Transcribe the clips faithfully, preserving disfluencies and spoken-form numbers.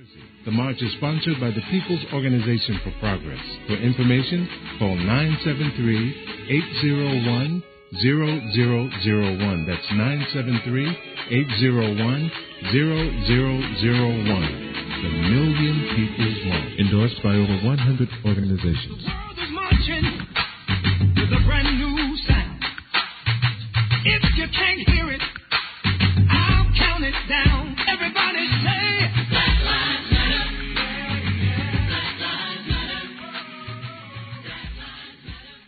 The march is sponsored by the People's Organization for Progress. For information, call nine seven three, eight zero one, zero zero zero one. That's nine seven three, eight zero one, zero zero zero one. The Million People's March. Endorsed by over one hundred organizations. The world is marching with a brand new sound. If you can't hear it, I'll count it down. Everybody say, Black Lives Matter. Black Lives Matter. Black Lives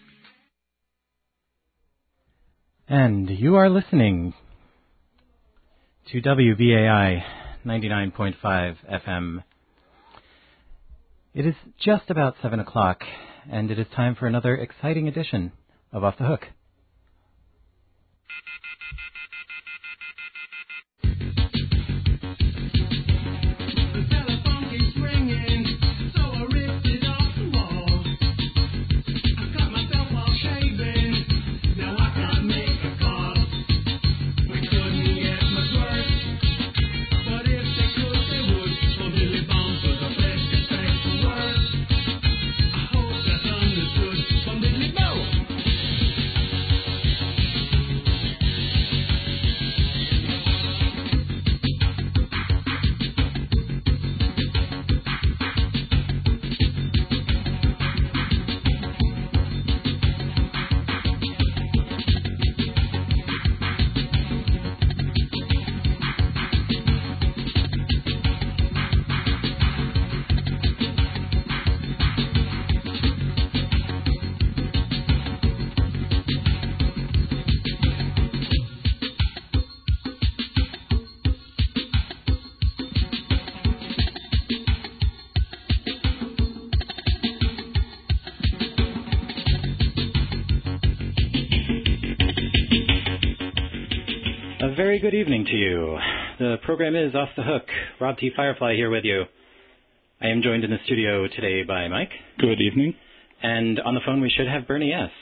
Matter. And you are listening to W B A I ninety-nine point five F M. It is just about seven o'clock, and it is time for another exciting edition of Off the Hook. Very good evening to you. The program is Off the Hook. Rob T. Firefly here with you. I am joined in the studio today by Mike. Good evening. And on the phone we should have Bernie S.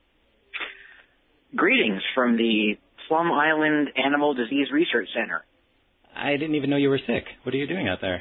Greetings from the Plum Island Animal Disease Research Center. I didn't even know you were sick. What are you doing out there?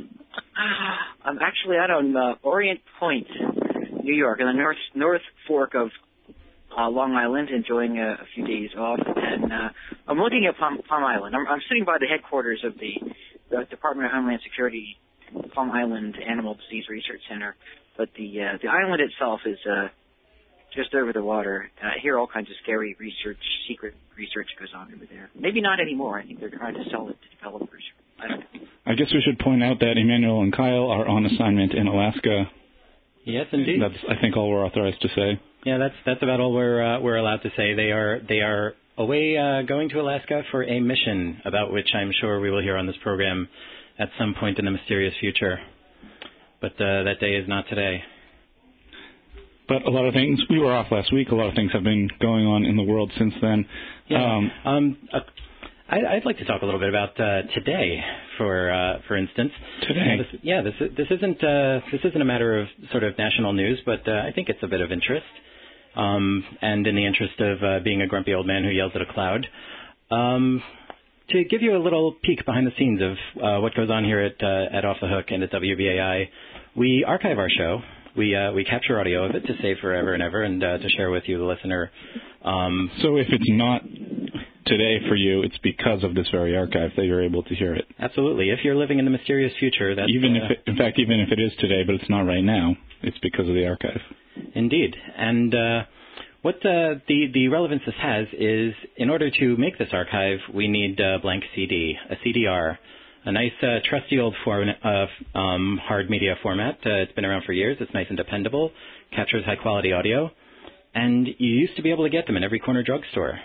I'm actually out on uh, Orient Point, New York, in the north, north fork of Uh, Long Island, enjoying a, a few days off, and uh, I'm looking at Plum, Plum Island. I'm, I'm sitting by the headquarters of the, the Department of Homeland Security Plum Island Animal Disease Research Center, but the uh, the island itself is uh, just over the water. I hear all kinds of scary research, secret research goes on over there. Maybe not anymore. I think they're trying to sell it to developers. I don't know. I guess we should point out that Emmanuel and Kyle are on assignment in Alaska. Yes, indeed. That's, I think, all we're authorized to say. Yeah, that's that's about all we're uh, we're allowed to say. They are they are away uh, going to Alaska for a mission about which I'm sure we will hear on this program at some point in the mysterious future. But uh, that day is not today. But a lot of things, we were off last week. A lot of things have been going on in the world since then. Yeah. Um, um, uh, I, I'd like to talk a little bit about uh, today, for uh, for instance. Today. Uh, this, yeah, this this isn't uh, this isn't a matter of sort of national news, but uh, I think it's a bit of interest. Um, and in the interest of uh, being a grumpy old man who yells at a cloud, um, to give you a little peek behind the scenes of uh, what goes on here at uh, at Off the Hook and at W B A I, we archive our show. We uh, we capture audio of it to save forever and ever, and uh, to share with you, the listener. Um, so if it's not today for you, it's because of this very archive that you're able to hear it. Absolutely. If you're living in the mysterious future, that's even uh, if, it, in fact, even if it is today, but it's not right now, it's because of the archive. Indeed. And uh, what uh, the the relevance this has is, in order to make this archive, we need a blank C D, a C D R, a nice, uh, trusty old form, uh, um, hard media format. Uh, it's been around for years. It's nice and dependable, captures high quality audio, and you used to be able to get them in every corner drugstore.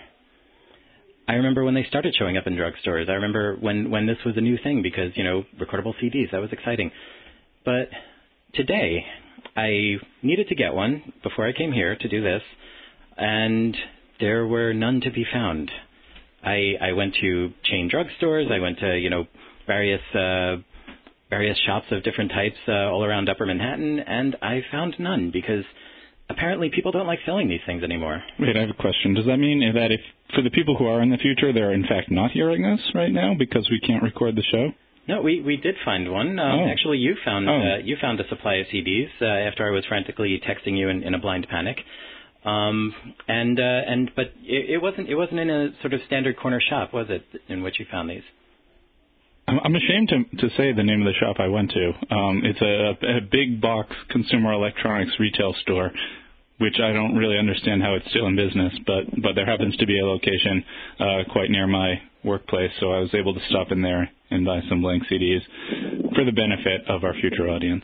I remember when they started showing up in drugstores. I remember when, when this was a new thing because, you know, recordable C Ds, that was exciting. But today, I needed to get one before I came here to do this, and there were none to be found. I, I went to chain drugstores. I went to, you know, various uh, various shops of different types uh, all around Upper Manhattan, and I found none because apparently people don't like selling these things anymore. Wait, I have a question. Does that mean that if, for the people who are in the future, they're in fact not hearing us right now because we can't record the show? No, we, we did find one. Um, oh. Actually, you found oh. uh, you found a supply of C Ds uh, after I was frantically texting you in, in a blind panic. Um, and uh, and but it, it wasn't it wasn't in a sort of standard corner shop, was it? In which you found these? I'm ashamed to to say the name of the shop I went to. Um, it's a, a big box consumer electronics retail store, which I don't really understand how it's still in business, but, but there happens to be a location uh, quite near my workplace, so I was able to stop in there and buy some blank C Ds for the benefit of our future audience.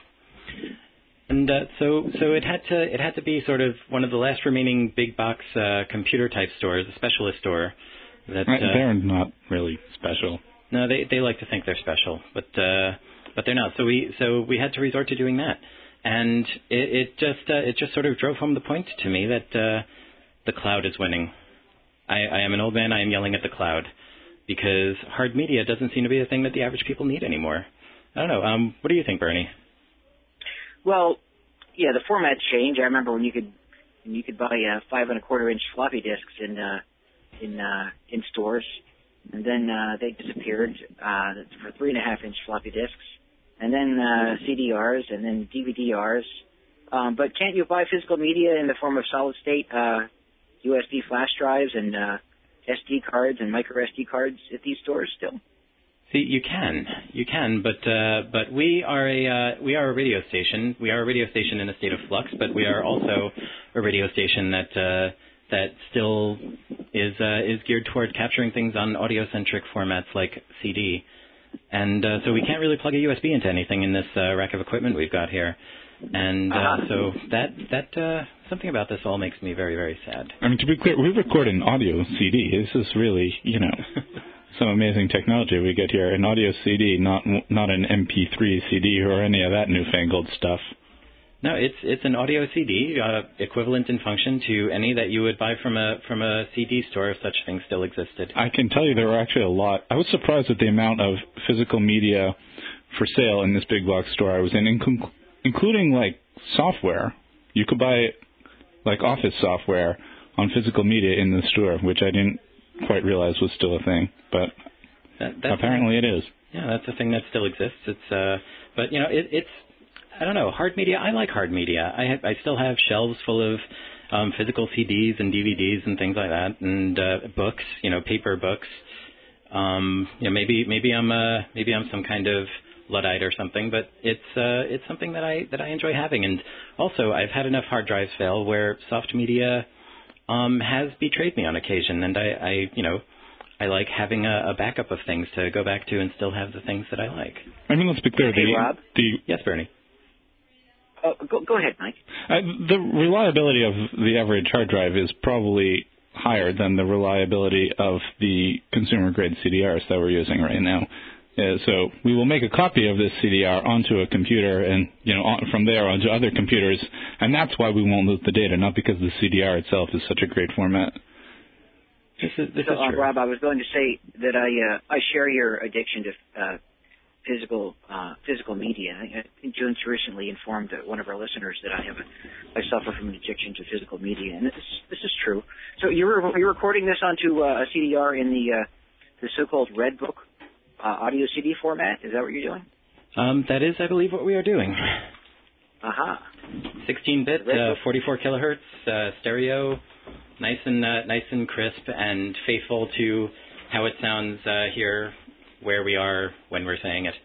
And uh, so so it had to it had to be sort of one of the last remaining big box uh, computer type stores, a specialist store. That uh, they're not really special. No, they they like to think they're special, but uh, but they're not. So we so we had to resort to doing that. And it, it just uh, it just sort of drove home the point to me that uh, the cloud is winning. I, I am an old man. I am yelling at the cloud because hard media doesn't seem to be a thing that the average people need anymore. I don't know. Um, what do you think, Bernie? Well, yeah, the formats change. I remember when you could when you could buy uh, five and a quarter inch floppy disks in uh, in uh, in stores, and then uh, they disappeared uh, for three and a half inch floppy disks. And then uh, C D Rs, and then D V D Rs. Um, but can't you buy physical media in the form of solid-state uh, U S B flash drives and uh, S D cards and micro S D cards at these stores still? See, you can, you can, but uh, but we are a uh, we are a radio station. We are a radio station in a state of flux, but we are also a radio station that uh, that still is uh, is geared toward capturing things on audio-centric formats like C D. And uh, so we can't really plug a U S B into anything in this uh, rack of equipment we've got here. And uh, uh-huh. so that, that uh, something about this all makes me very, very sad. I mean, to be clear, we record an audio C D. This is really, you know, some amazing technology we get here. An audio C D, not not an M P three C D or any of that newfangled stuff. No, it's it's an audio C D, uh, equivalent in function to any that you would buy from a from a C D store if such things still existed. I can tell you there were actually a lot. I was surprised at the amount of physical media for sale in this big box store I was in, inclu- including like software. You could buy like office software on physical media in the store, which I didn't quite realize was still a thing, but that, that's apparently it is. Yeah, that's a thing that still exists. It's uh, but you know, it, it's. I don't know, hard media, I like hard media. I have, I still have shelves full of um, physical C Ds and D V Ds and things like that, and uh, books, you know, paper books. Um, you know, maybe maybe I'm uh, maybe I'm some kind of Luddite or something, but it's uh, it's something that I that I enjoy having. And also, I've had enough hard drives fail where soft media um, has betrayed me on occasion, and I, I you know. I like having a, a backup of things to go back to and still have the things that I like. I mean, let's be clear. Hey, the, Rob? The, yes, Bernie. Oh, go, go ahead, Mike. Uh, the reliability of the average hard drive is probably higher than the reliability of the consumer-grade C D Rs that we're using right now. Uh, so we will make a copy of this C D R onto a computer and, you know, on, from there onto other computers, and that's why we won't lose the data, not because the C D R itself is such a great format. This is, this so, is uh, true. Rob, I was going to say that I uh, I share your addiction to uh, physical uh, physical media. I think June's recently informed one of our listeners that I have a, I suffer from an addiction to physical media, and this this is true. So you're you're recording this onto uh, a C D R in the uh, the so-called Red Book uh, audio C D format. Is that what you're doing? Um, that is, I believe, what we are doing. Aha. sixteen bit, uh, forty-four kilohertz, uh, stereo, nice and uh, nice and crisp, and faithful to how it sounds uh, here, where we are when we're saying it.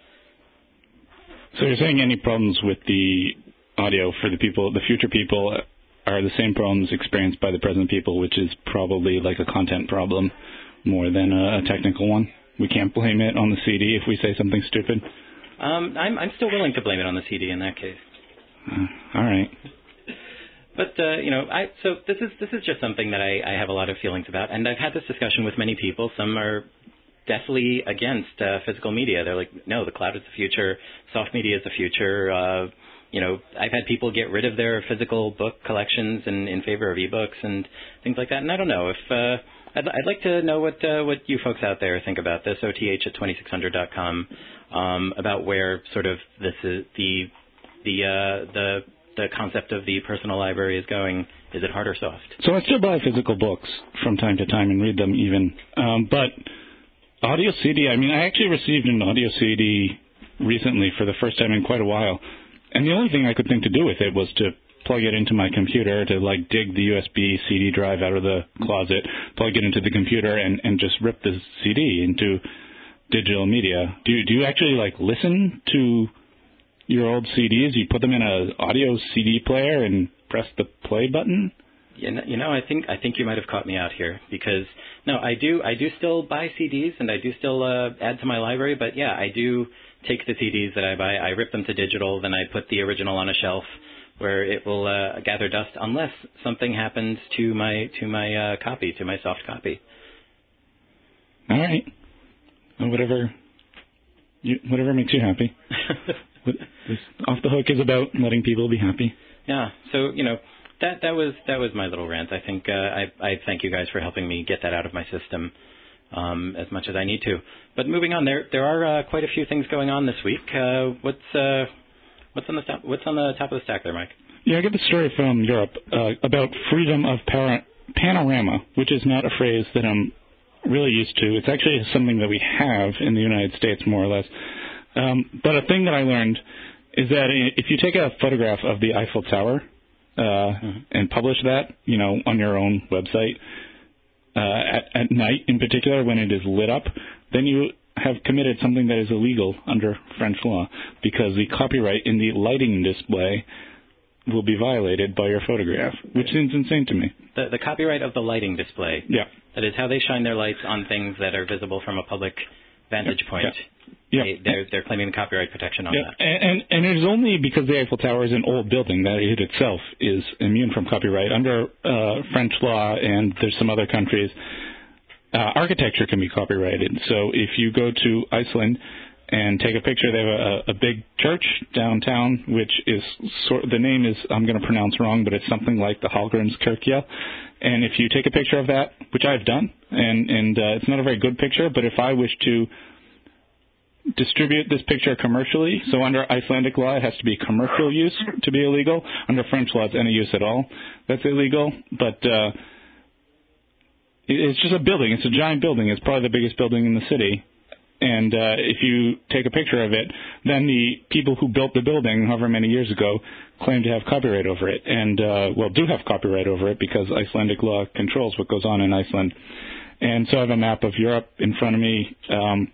So you're saying any problems with the audio for the people, the future people, are the same problems experienced by the present people, which is probably like a content problem more than a, a technical one? We can't blame it on the C D if we say something stupid? Um, I'm, I'm still willing to blame it on the C D in that case. Uh, all right. But, uh, you know, I, so this is this is just something that I, I have a lot of feelings about, and I've had this discussion with many people. Some are deathly against uh, physical media. They're like, no, the cloud is the future, soft media is the future. Uh, you know, I've had people get rid of their physical book collections in, in favor of ebooks and things like that. And I don't know if uh, I'd, I'd like to know what uh, what you folks out there think about this. O T H at twenty-six hundred dot com um, about where sort of this is the the uh, the the concept of the personal library is going. Is it hard or soft? So I still buy physical books from time to time and read them even, um, but audio C D, I mean, I actually received an audio C D recently for the first time in quite a while. And the only thing I could think to do with it was to plug it into my computer, to like dig the U S B C D drive out of the closet, plug it into the computer, and, and just rip the C D into digital media. Do you, do you actually like listen to your old C Ds? You put them in an audio C D player and press the play button? You know, you know, I think I think you might have caught me out here because no, I do I do still buy C Ds and I do still uh, add to my library. But yeah, I do take the C Ds that I buy, I rip them to digital, then I put the original on a shelf where it will uh, gather dust unless something happens to my to my uh, copy, to my soft copy. All right, well, whatever you, whatever makes you happy. Off the Hook is about letting people be happy. Yeah, so you know. That that was that was my little rant. I think uh, I I thank you guys for helping me get that out of my system um, as much as I need to. But moving on, there there are uh, quite a few things going on this week. Uh, what's uh, what's on the top, what's on the top of the stack there, Mike? Yeah, I get the story from Europe uh, about freedom of para- panorama, which is not a phrase that I'm really used to. It's actually something that we have in the United States, more or less. Um, but a thing that I learned is that if you take a photograph of the Eiffel Tower, Uh, mm-hmm. and publish that, you know, on your own website uh, at, at night in particular when it is lit up, then you have committed something that is illegal under French law because the copyright in the lighting display will be violated by your photograph, which seems insane to me. The, the copyright of the lighting display. Yeah. That is how they shine their lights on things that are visible from a public vantage point. Yeah. Yeah. They, they're, they're claiming the copyright protection on yeah. that. And, and, and it is only because the Eiffel Tower is an old building that it itself is immune from copyright. Under uh, French law, and there's some other countries, uh, architecture can be copyrighted. So if you go to Iceland and take a picture, they have a, a big church downtown, which is, sort, the name is, I'm going to pronounce wrong, but it's something like the Hallgrímskirkja. And if you take a picture of that, which I've done, and, and uh, it's not a very good picture, but if I wish to distribute this picture commercially, so under Icelandic law it has to be commercial use to be illegal. Under French law it's any use at all that's illegal. But uh, it's just a building. It's a giant building. It's probably the biggest building in the city. And uh, if you take a picture of it, then the people who built the building however many years ago claim to have copyright over it. And, uh, well, do have copyright over it because Icelandic law controls what goes on in Iceland. And so I have a map of Europe in front of me. Um,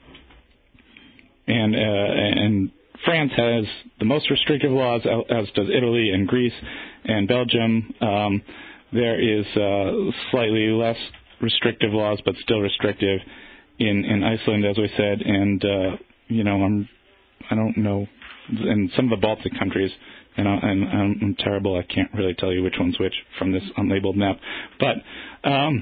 And uh, and France has the most restrictive laws, as does Italy and Greece and Belgium. Um, there is uh, slightly less restrictive laws, but still restrictive in, in Iceland, as we said. And uh, you know, I'm I don't know, and some of the Baltic countries. And, I, and I'm terrible. I can't really tell you which one's which from this unlabeled map. But um,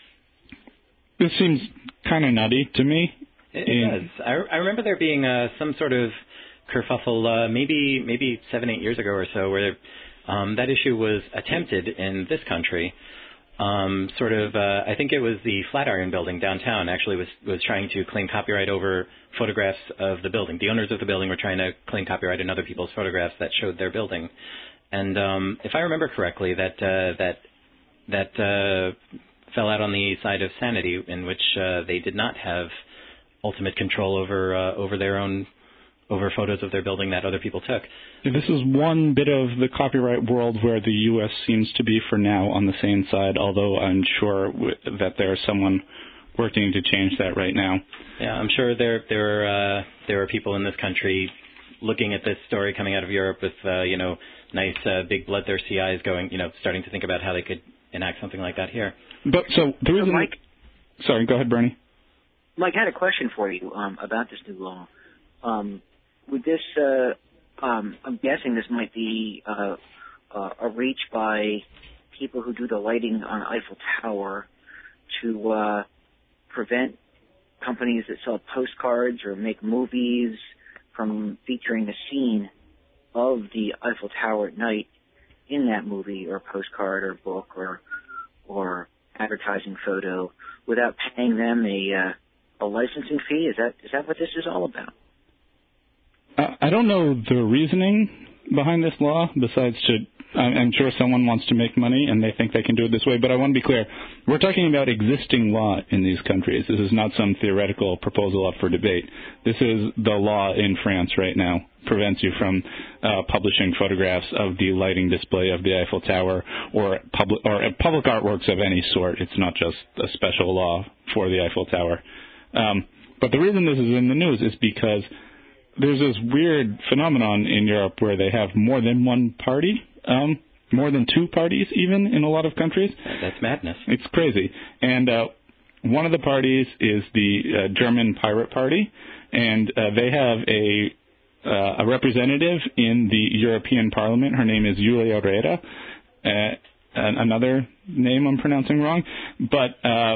this seems kind of nutty to me. It, it does. I, I remember there being uh, some sort of kerfuffle, uh, maybe maybe seven, eight years ago or so, where um, that issue was attempted in this country. Um, sort of, uh, I think it was the Flatiron Building downtown actually was was trying to claim copyright over photographs of the building. The owners of the building were trying to claim copyright in other people's photographs that showed their building. And um, if I remember correctly, that uh, that that uh, fell out on the side of sanity, in which uh, they did not have ultimate control over uh, over their own over photos of their building that other people took. This is one bit of the copyright world where the U S seems to be for now on the same side, although I'm sure w- that there's someone working to change that right now. Yeah, I'm sure there there are uh, there are people in this country looking at this story coming out of Europe with uh, you know nice uh, big bloodthirsty eyes, going you know starting to think about how they could enact something like that here. But so the reason, so Mike, sorry, go ahead, Bernie. Mike, I had a question for you um, about this new law. Um, would this, uh, um, I'm guessing this might be uh, uh, a reach by people who do the lighting on Eiffel Tower to uh, prevent companies that sell postcards or make movies from featuring a scene of the Eiffel Tower at night in that movie or postcard or book or or advertising photo without paying them a uh, a licensing fee? Is that is that what this is all about? Uh, I don't know the reasoning behind this law, besides to I'm sure someone wants to make money and they think they can do it this way, but I want to be clear. We're talking about existing law in these countries. This is not some theoretical proposal up for debate. This is the law in France right now. Prevents you from uh, publishing photographs of the lighting display of the Eiffel Tower or public or public artworks of any sort. It's not just a special law for the Eiffel Tower. Um, but the reason this is in the news is because there's this weird phenomenon in Europe where they have more than one party, um, more than two parties even in a lot of countries. That's madness. It's crazy. And uh, one of the parties is the uh, German Pirate Party, and uh, they have a uh, a representative in the European Parliament. Her name is Julia Reda. Uh, another name I'm pronouncing wrong. But uh,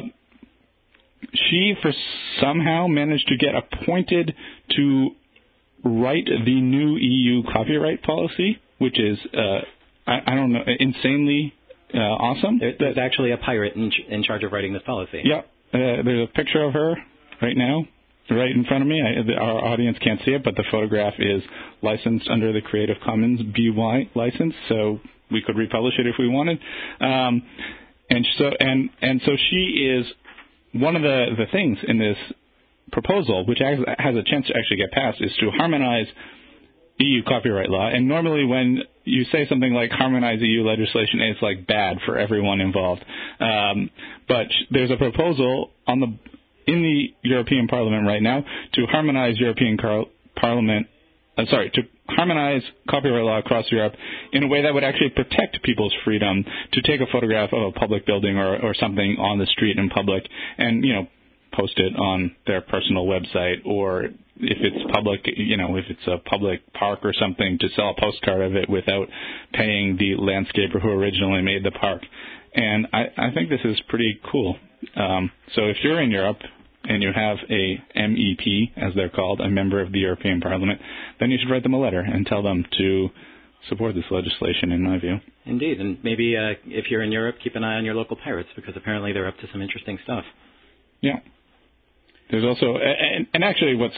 she, for somehow, managed to get appointed to write the new E U copyright policy, which is, uh, I, I don't know, insanely uh, awesome. There, there's actually a pirate in, ch- in charge of writing this policy. Yeah, uh, there's a picture of her right now, right in front of me. I, the, our audience can't see it, but the photograph is licensed under the Creative Commons B Y license, so we could republish it if we wanted. Um, and so, and and so she is one of the, the things in this proposal, which has, has a chance to actually get passed, is to harmonize E U copyright law. And normally when you say something like harmonize E U legislation, it's like bad for everyone involved. Um, but there's a proposal on the in the European Parliament right now to harmonize European car- Parliament, uh, sorry, to harmonize copyright law across Europe in a way that would actually protect people's freedom to take a photograph of a public building or, or something on the street in public and, you know, post it on their personal website, or if it's public, you know, if it's a public park or something, to sell a postcard of it without paying the landscaper who originally made the park. And I, I think this is pretty cool. Um, so if you're in Europe and you have a M E P, as they're called, a member of the European Parliament, then you should write them a letter and tell them to support this legislation, in my view. Indeed, and maybe uh, if you're in Europe, keep an eye on your local pirates, because apparently they're up to some interesting stuff. Yeah. There's also, and, and actually what's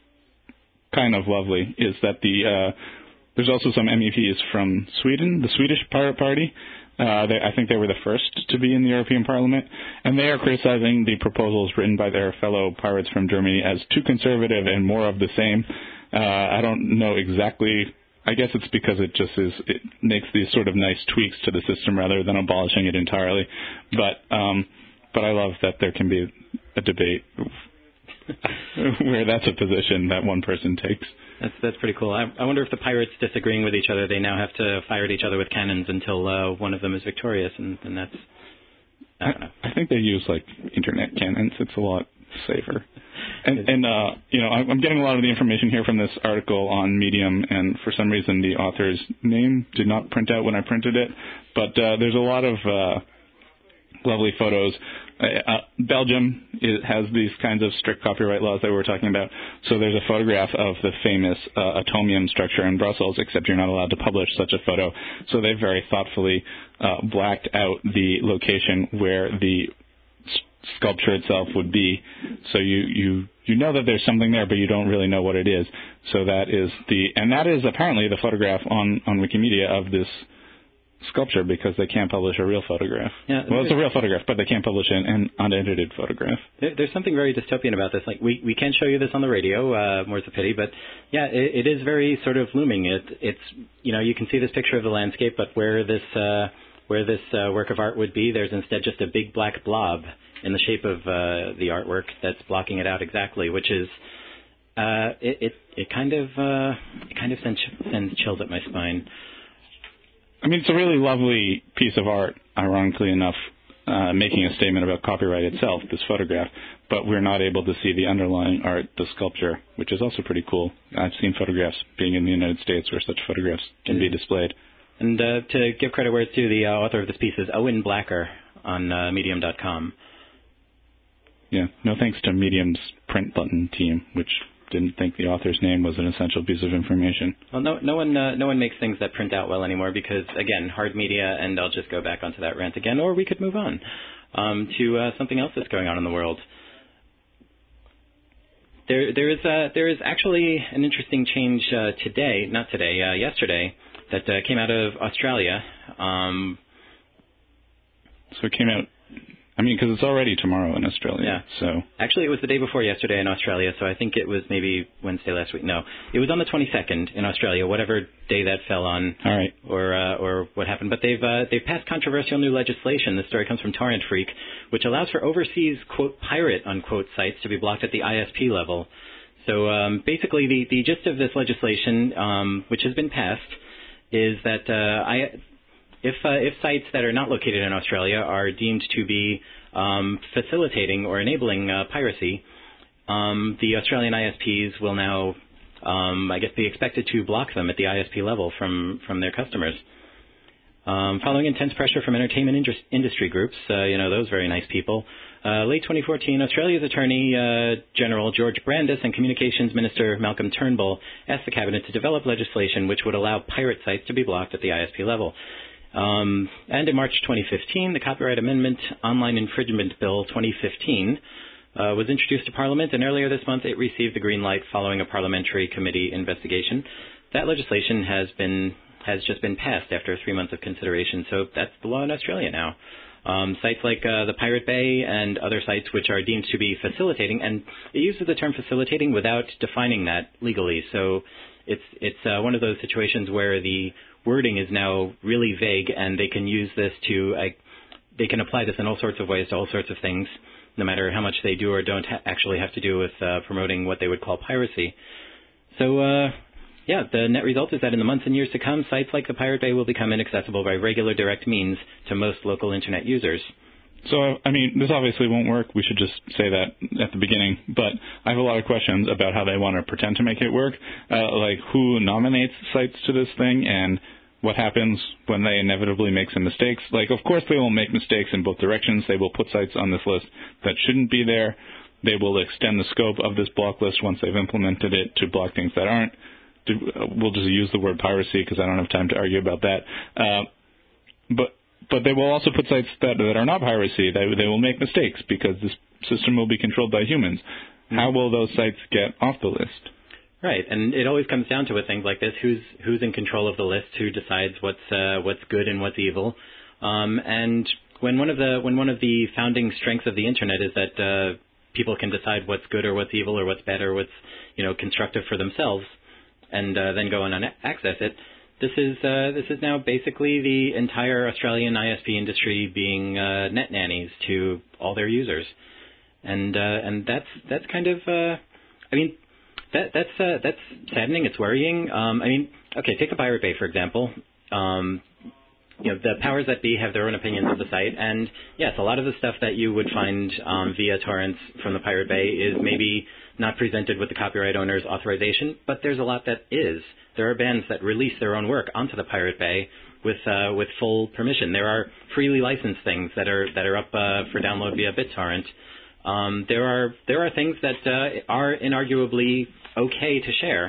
kind of lovely is that the uh, there's also some M E Ps from Sweden, the Swedish Pirate Party. Uh, they, I think they were the first to be in the European Parliament, and they are criticizing the proposals written by their fellow pirates from Germany as too conservative and more of the same. Uh, I don't know exactly. I guess it's because it just is. It makes these sort of nice tweaks to the system rather than abolishing it entirely. But um, but I love that there can be a debate where that's a position that one person takes. That's that's pretty cool. I, I wonder if the pirates disagreeing with each other, they now have to fire at each other with cannons until uh, one of them is victorious, and, and that's. I don't know. I, I think they use like internet cannons. It's a lot safer. And, and uh, you know, I'm getting a lot of the information here from this article on Medium, and for some reason the author's name did not print out when I printed it. But uh, there's a lot of uh, lovely photos. Uh, uh, Belgium is, has these kinds of strict copyright laws that we were talking about. So there's a photograph of the famous uh, atomium structure in Brussels, except you're not allowed to publish such a photo. So they very thoughtfully uh, blacked out the location where the sculpture itself would be, so you, you you know that there's something there, but you don't really know what it is. So that is the, and that is apparently the photograph on, on Wikimedia of this sculpture, because they can't publish a real photograph. Yeah, well, it's a real photograph, but they can't publish an, an unedited photograph. There, there's something very dystopian about this. Like we, we can't show you this on the radio, uh, more's the pity, but yeah, it, it is very sort of looming. It, it's, you know, you can see this picture of the landscape, but where this uh, where this uh, work of art would be, there's instead just a big black blob in the shape of uh, the artwork that's blocking it out exactly, which is uh, it, it it kind of uh, it kind of sends, sends chills up my spine. I mean, it's a really lovely piece of art, ironically enough, uh, making a statement about copyright itself, this photograph, but we're not able to see the underlying art, the sculpture, which is also pretty cool. I've seen photographs being in the United States where such photographs can be displayed. And uh, to give credit where it's due, the uh, author of this piece is Owen Blacker on uh, medium dot com. Yeah, no thanks to Medium's print button team, which didn't think the author's name was an essential piece of information. Well, no, no one, uh, no one makes things that print out well anymore because, again, hard media. And I'll just go back onto that rant again, or we could move on um, to uh, something else that's going on in the world. There, there is, uh, there is actually an interesting change uh, today, not today, uh, yesterday, that uh, came out of Australia. Um, so it came out, I mean, because it's already tomorrow in Australia. Yeah. So actually, it was the day before yesterday in Australia, so I think it was maybe Wednesday last week. No, it was on the twenty-second in Australia, whatever day that fell on. All right. Or uh, or what happened. But they've uh, they've passed controversial new legislation. This story comes from Torrent Freak, which allows for overseas, quote, pirate, unquote, sites to be blocked at the I S P level. So um, basically, the, the gist of this legislation, um, which has been passed, is that uh, I, if uh, if sites that are not located in Australia are deemed to be um, facilitating or enabling uh, piracy, um, the Australian I S Ps will now, um, I guess, be expected to block them at the I S P level from, from their customers. Um, following intense pressure from entertainment indus- industry groups, uh, you know, those very nice people, uh, late twenty fourteen, Australia's Attorney uh, General George Brandis and Communications Minister Malcolm Turnbull asked the Cabinet to develop legislation which would allow pirate sites to be blocked at the I S P level. Um, and in March twenty fifteen, the Copyright Amendment Online Infringement Bill twenty fifteen uh, was introduced to Parliament, and earlier this month it received the green light following a parliamentary committee investigation. That legislation has been has just been passed after three months of consideration, so that's the law in Australia now. Um, sites like uh, the Pirate Bay and other sites which are deemed to be facilitating, and it uses the term facilitating without defining that legally, so it's it's uh, one of those situations where the wording is now really vague, and they can use this to, uh, they can apply this in all sorts of ways to all sorts of things, no matter how much they do or don't ha- actually have to do with uh, promoting what they would call piracy. So, uh, yeah, the net result is that in the months and years to come, sites like the Pirate Bay will become inaccessible by regular direct means to most local Internet users. So, I mean, this obviously won't work. We should just say that at the beginning. But I have a lot of questions about how they want to pretend to make it work, uh, like who nominates sites to this thing and what happens when they inevitably make some mistakes. Like, of course, they will make mistakes in both directions. They will put sites on this list that shouldn't be there. They will extend the scope of this block list once they've implemented it to block things that aren't. We'll just use the word piracy because I don't have time to argue about that. Uh, but but they will also put sites that, that are not piracy. They, they will make mistakes because this system will be controlled by humans. Mm-hmm. How will those sites get off the list? Right, and it always comes down to with things like this: who's who's in control of the list, who decides what's uh, what's good and what's evil. Um, and when one of the when one of the founding strengths of the internet is that uh, people can decide what's good or what's evil or what's bad or what's you know constructive for themselves, and uh, then go on and access it. This is uh, this is now basically the entire Australian I S P industry being uh, net nannies to all their users, and uh, and that's that's kind of uh, I mean. That, that's uh, that's saddening. It's worrying. Um, I mean, okay, take the Pirate Bay, for example. Um, you know, the powers that be have their own opinions of the site, and yes, a lot of the stuff that you would find um, via torrents from the Pirate Bay is maybe not presented with the copyright owner's authorization, but there's a lot that is. There are bands that release their own work onto the Pirate Bay with uh, with full permission. There are freely licensed things that are that are up uh, for download via BitTorrent. Um, there are there are things that uh, are inarguably okay to share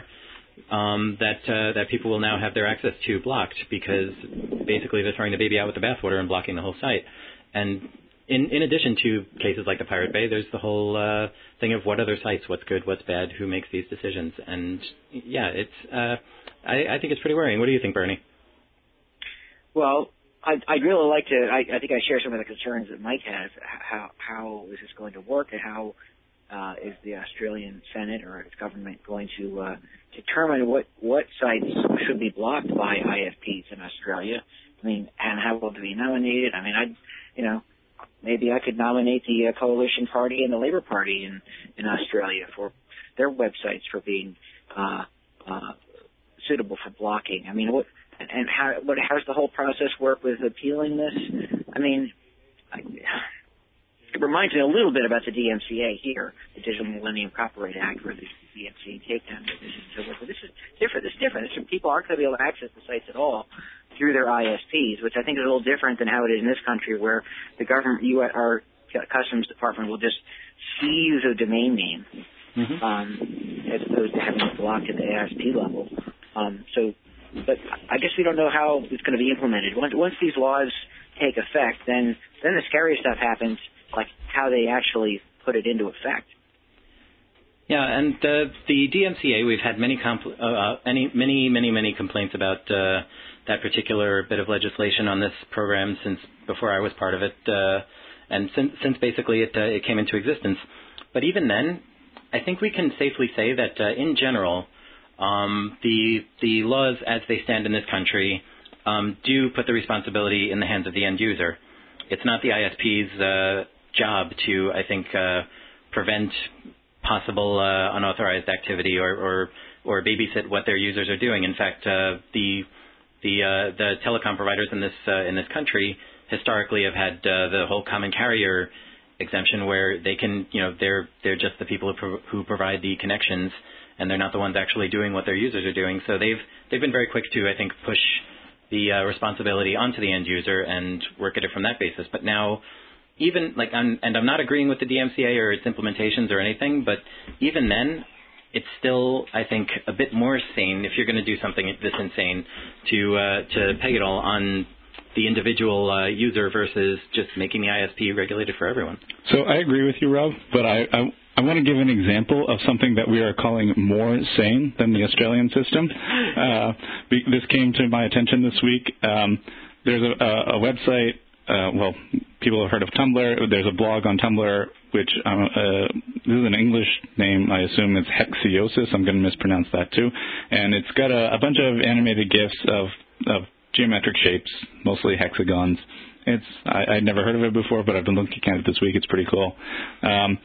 um, that uh, that people will now have their access to blocked because basically they're throwing the baby out with the bathwater and blocking the whole site. And in in addition to cases like the Pirate Bay, there's the whole uh, thing of what other sites, what's good, what's bad, who makes these decisions. And yeah, it's uh, I, I think it's pretty worrying. What do you think, Bernie? Well, I'd, I'd really like to. I, I think I share some of the concerns that Mike has. How how is this going to work, and how uh, is the Australian Senate or its government going to uh, determine what what sites should be blocked by I S Ps in Australia? I mean, and how will they be nominated? I mean, I, you know, maybe I could nominate the uh, Coalition Party and the Labour Party in in Australia for their websites for being uh, uh, suitable for blocking. I mean, what? And how what how does the whole process work with appealing this? I mean, I, it reminds me a little bit about the D M C A here, the Digital Millennium Copyright Act, where the D M C A takedown division. So but this is different. It's different. It's, people aren't going to be able to access the sites at all through their I S Ps, which I think is a little different than how it is in this country, where the government, you, our Customs Department, will just seize a domain name, mm-hmm. um, as opposed to having it blocked at the A S P level. Um, so. But I guess we don't know how it's going to be implemented. Once, once these laws take effect, then then the scary stuff happens, like how they actually put it into effect. Yeah, and uh, the D M C A, we've had many, compl- uh, any, many, many, many complaints about uh, that particular bit of legislation on this program since before I was part of it, uh, and since, since basically it, uh, it came into existence. But even then, I think we can safely say that uh, in general, um, the the laws as they stand in this country um, do put the responsibility in the hands of the end user. It's not the I S P's uh, job to, I think, uh, prevent possible uh, unauthorized activity or, or or babysit what their users are doing. In fact, uh, the the uh, the telecom providers in this uh, in this country historically have had uh, the whole common carrier exemption, where they can, you know, they're they're just the people who, pro- who provide the connections, and they're not the ones actually doing what their users are doing. So they've they've been very quick to, I think, push the uh, responsibility onto the end user and work at it from that basis. But now, even like, I'm, and I'm not agreeing with the D M C A or its implementations or anything, but even then, it's still, I think, a bit more sane if you're going to do something this insane to uh, to peg it all on the individual uh, user versus just making the I S P regulated for everyone. So I agree with you, Rob, but I, I, I want to give an example of something that we are calling more sane than the Australian system. Uh, this came to my attention this week. Um, there's a, a, a website, uh, well, people have heard of Tumblr. There's a blog on Tumblr, which um, uh, this is an English name. I assume it's Hexiosis. I'm going to mispronounce that too. And it's got a, a bunch of animated GIFs of, of geometric shapes, mostly hexagons. It's I, I'd never heard of it before, but I've been looking at it this week. It's pretty cool. Um,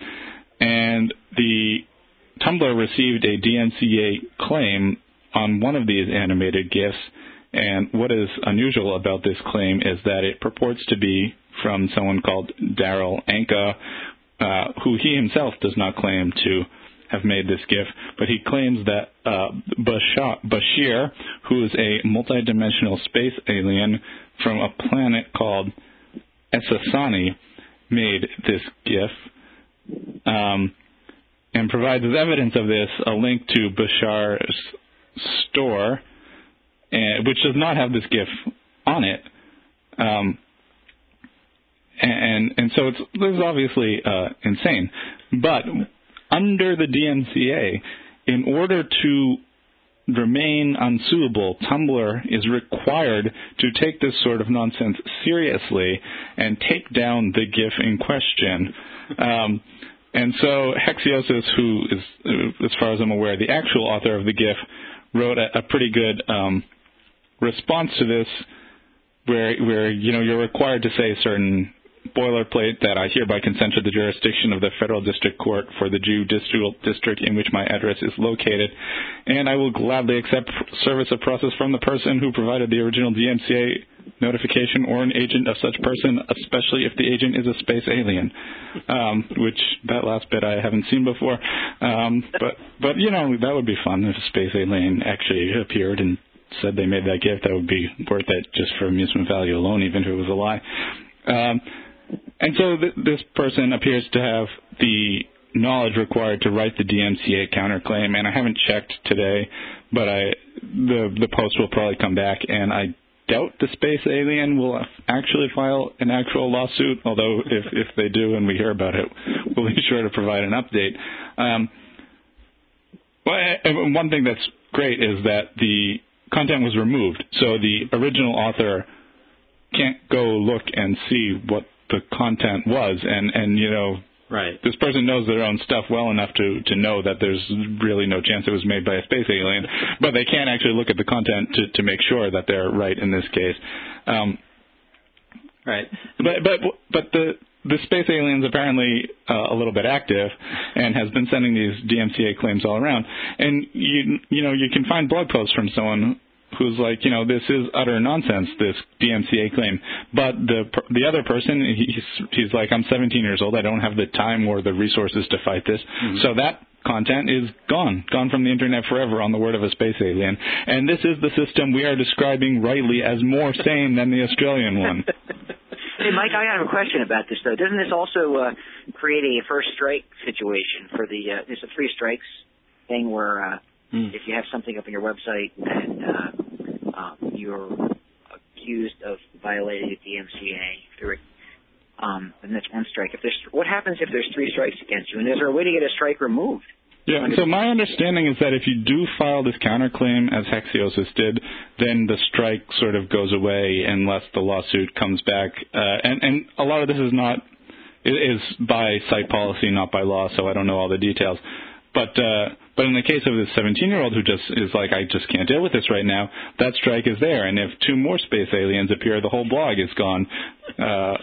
and the Tumblr received a D M C A claim on one of these animated GIFs. And what is unusual about this claim is that it purports to be from someone called Daryl Anka, uh, who he himself does not claim to have made this GIF, but he claims that uh, Bashir, who is a multidimensional space alien from a planet called Essassani, made this GIF, um, and provides as evidence of this a link to Bashar's store, and, which does not have this GIF on it. Um, and and so it's this is obviously uh, insane, but under the D M C A, in order to remain unsuable, Tumblr is required to take this sort of nonsense seriously and take down the GIF in question. Um, and so Hexiosis, who is, uh, as far as I'm aware, the actual author of the GIF, wrote a, a pretty good um, response to this, where where you know you're required to say certain boilerplate that I hereby consent to the jurisdiction of the Federal District Court for the judicial district in which my address is located, and I will gladly accept service of process from the person who provided the original D M C A notification or an agent of such person, especially if the agent is a space alien, um, which that last bit I haven't seen before. Um, but, but, you know, that would be fun if a space alien actually appeared and said they made that gift. That would be worth it just for amusement value alone, even if it was a lie. Um, And so th- this person appears to have the knowledge required to write the D M C A counterclaim, and I haven't checked today, but I the the post will probably come back, and I doubt the space alien will actually file an actual lawsuit, although if, if they do and we hear about it, we'll be sure to provide an update. Um, well, and one thing that's great is that the content was removed, so the original author can't go look and see what the content was, and, and you know, right. This person knows their own stuff well enough to, to know that there's really no chance it was made by a space alien, but they can't actually look at the content to, to make sure that they're right in this case. Um, right. But but but the the space alien's apparently uh, a little bit active and has been sending these D M C A claims all around, and you you know you can find blog posts from someone who's like, you know, this is utter nonsense, this D M C A claim. But the the other person, he's, he's like, I'm seventeen years old. I don't have the time or the resources to fight this. Mm-hmm. So that content is gone, gone from the Internet forever on the word of a space alien. And this is the system we are describing rightly as more sane than the Australian one. Hey, Mike, I have a question about this, though. Doesn't this also uh, create a first strike situation for the, uh, there's a three strikes thing where uh, mm. if you have something up on your website and uh, um, you're accused of violating the D M C A, through it, um, then that's one strike. If there's, what happens if there's three strikes against you? And is there a way to get a strike removed? Yeah, and so my understanding is that if you do file this counterclaim, as Hexiosis did, then the strike sort of goes away unless the lawsuit comes back. Uh, and, and a lot of this is not is by site policy, not by law, so I don't know all the details. But uh, but in the case of this seventeen-year-old who just is like, I just can't deal with this right now, that strike is there. And if two more space aliens appear, the whole blog is gone. Uh,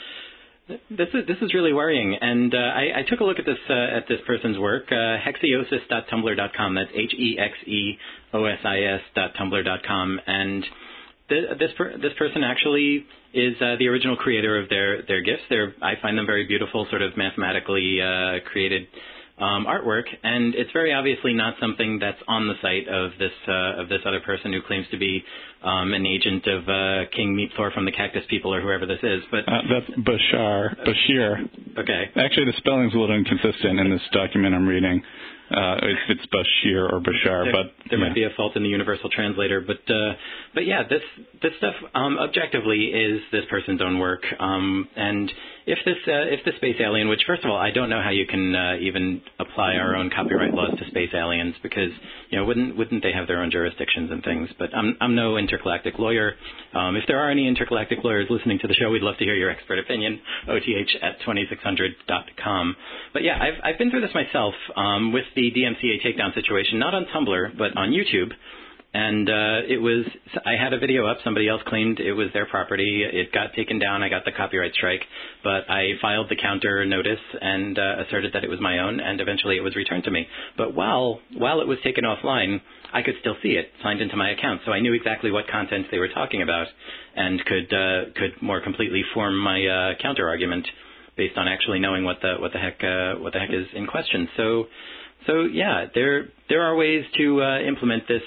This is this is really worrying, and uh, I, I took a look at this uh, at this person's work, uh, hexiosis dot tumblr dot com. That's H E X E O S I S dot tumblr dot com, and th- this per- this person actually is uh, the original creator of their their gifts. They're, I find them very beautiful, sort of mathematically uh, created um, artwork, and it's very obviously not something that's on the site of this uh, of this other person who claims to be um, an agent of uh, King Meatthor from the Cactus People or whoever this is. But uh, that's Bashar. Bashir. Okay. Actually, the spelling's a little inconsistent in this document I'm reading. Uh, it's, it's Bashir or Bashar, there, but there yeah. might be a fault in the universal translator. But uh, but yeah, this this stuff um, objectively is this person's own work. Um, and if this uh, if the space alien, which first of all I don't know how you can uh, even apply our own copyright laws to space aliens, because you know wouldn't wouldn't they have their own jurisdictions and things? But I'm I'm no intergalactic lawyer. Um, if there are any intergalactic lawyers listening to the show, we'd love to hear your expert opinion. O T H at twenty-six hundred dot com. But yeah, I've I've been through this myself um, with the D M C A takedown situation, not on Tumblr, but on YouTube. And uh, it was, I had a video up. Somebody else claimed it was their property. It got taken down. I got the copyright strike. But I filed the counter notice and uh, asserted that it was my own, and eventually it was returned to me. But while while it was taken offline, I could still see it signed into my account. So I knew exactly what content they were talking about and could uh, could more completely form my uh, counter argument based on actually knowing what the what the heck uh, what the heck is in question. So. So yeah, there there are ways to uh, implement this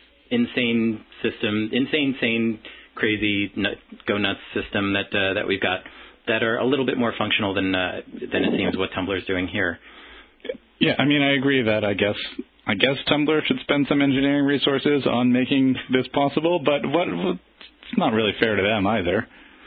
insane system, insane, sane, crazy, nut, go nuts system that uh, that we've got that are a little bit more functional than uh, than it seems what Tumblr is doing here. Yeah, I mean, I agree that I guess I guess Tumblr should spend some engineering resources on making this possible, but what it's not really fair to them either.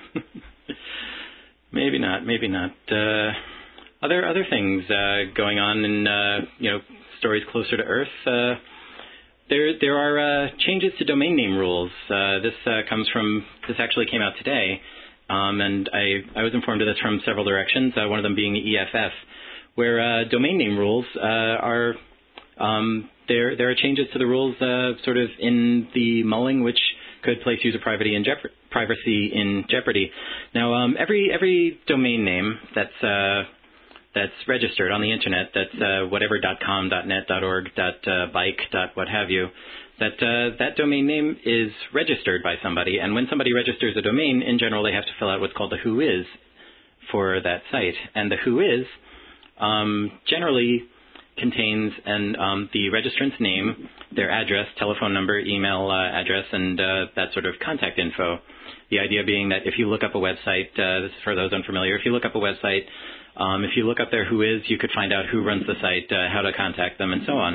Maybe not. Maybe not. Uh, Other other things uh, going on in uh, you know stories closer to Earth. Uh, there there are uh, changes to domain name rules. Uh, this uh, comes from this actually came out today, um, and I I was informed of this from several directions. Uh, one of them being the E F F, where uh, domain name rules uh, are um, there there are changes to the rules uh, sort of in the mulling, which could place user privacy in jeopardy. Privacy in jeopardy. Now um, every every domain name that's uh, that's registered on the internet, that's uh, whatever dot com, dot net, dot org, dot bike, dot what have you, that uh, that domain name is registered by somebody. And when somebody registers a domain, in general, they have to fill out what's called the who is for that site. And the who is um, generally contains an, um, the registrant's name, their address, telephone number, email uh, address, and uh, that sort of contact info. The idea being that if you look up a website, uh, this is for those unfamiliar, if you look up a website, Um, if you look up their who is, you could find out who runs the site, uh, how to contact them, and so on.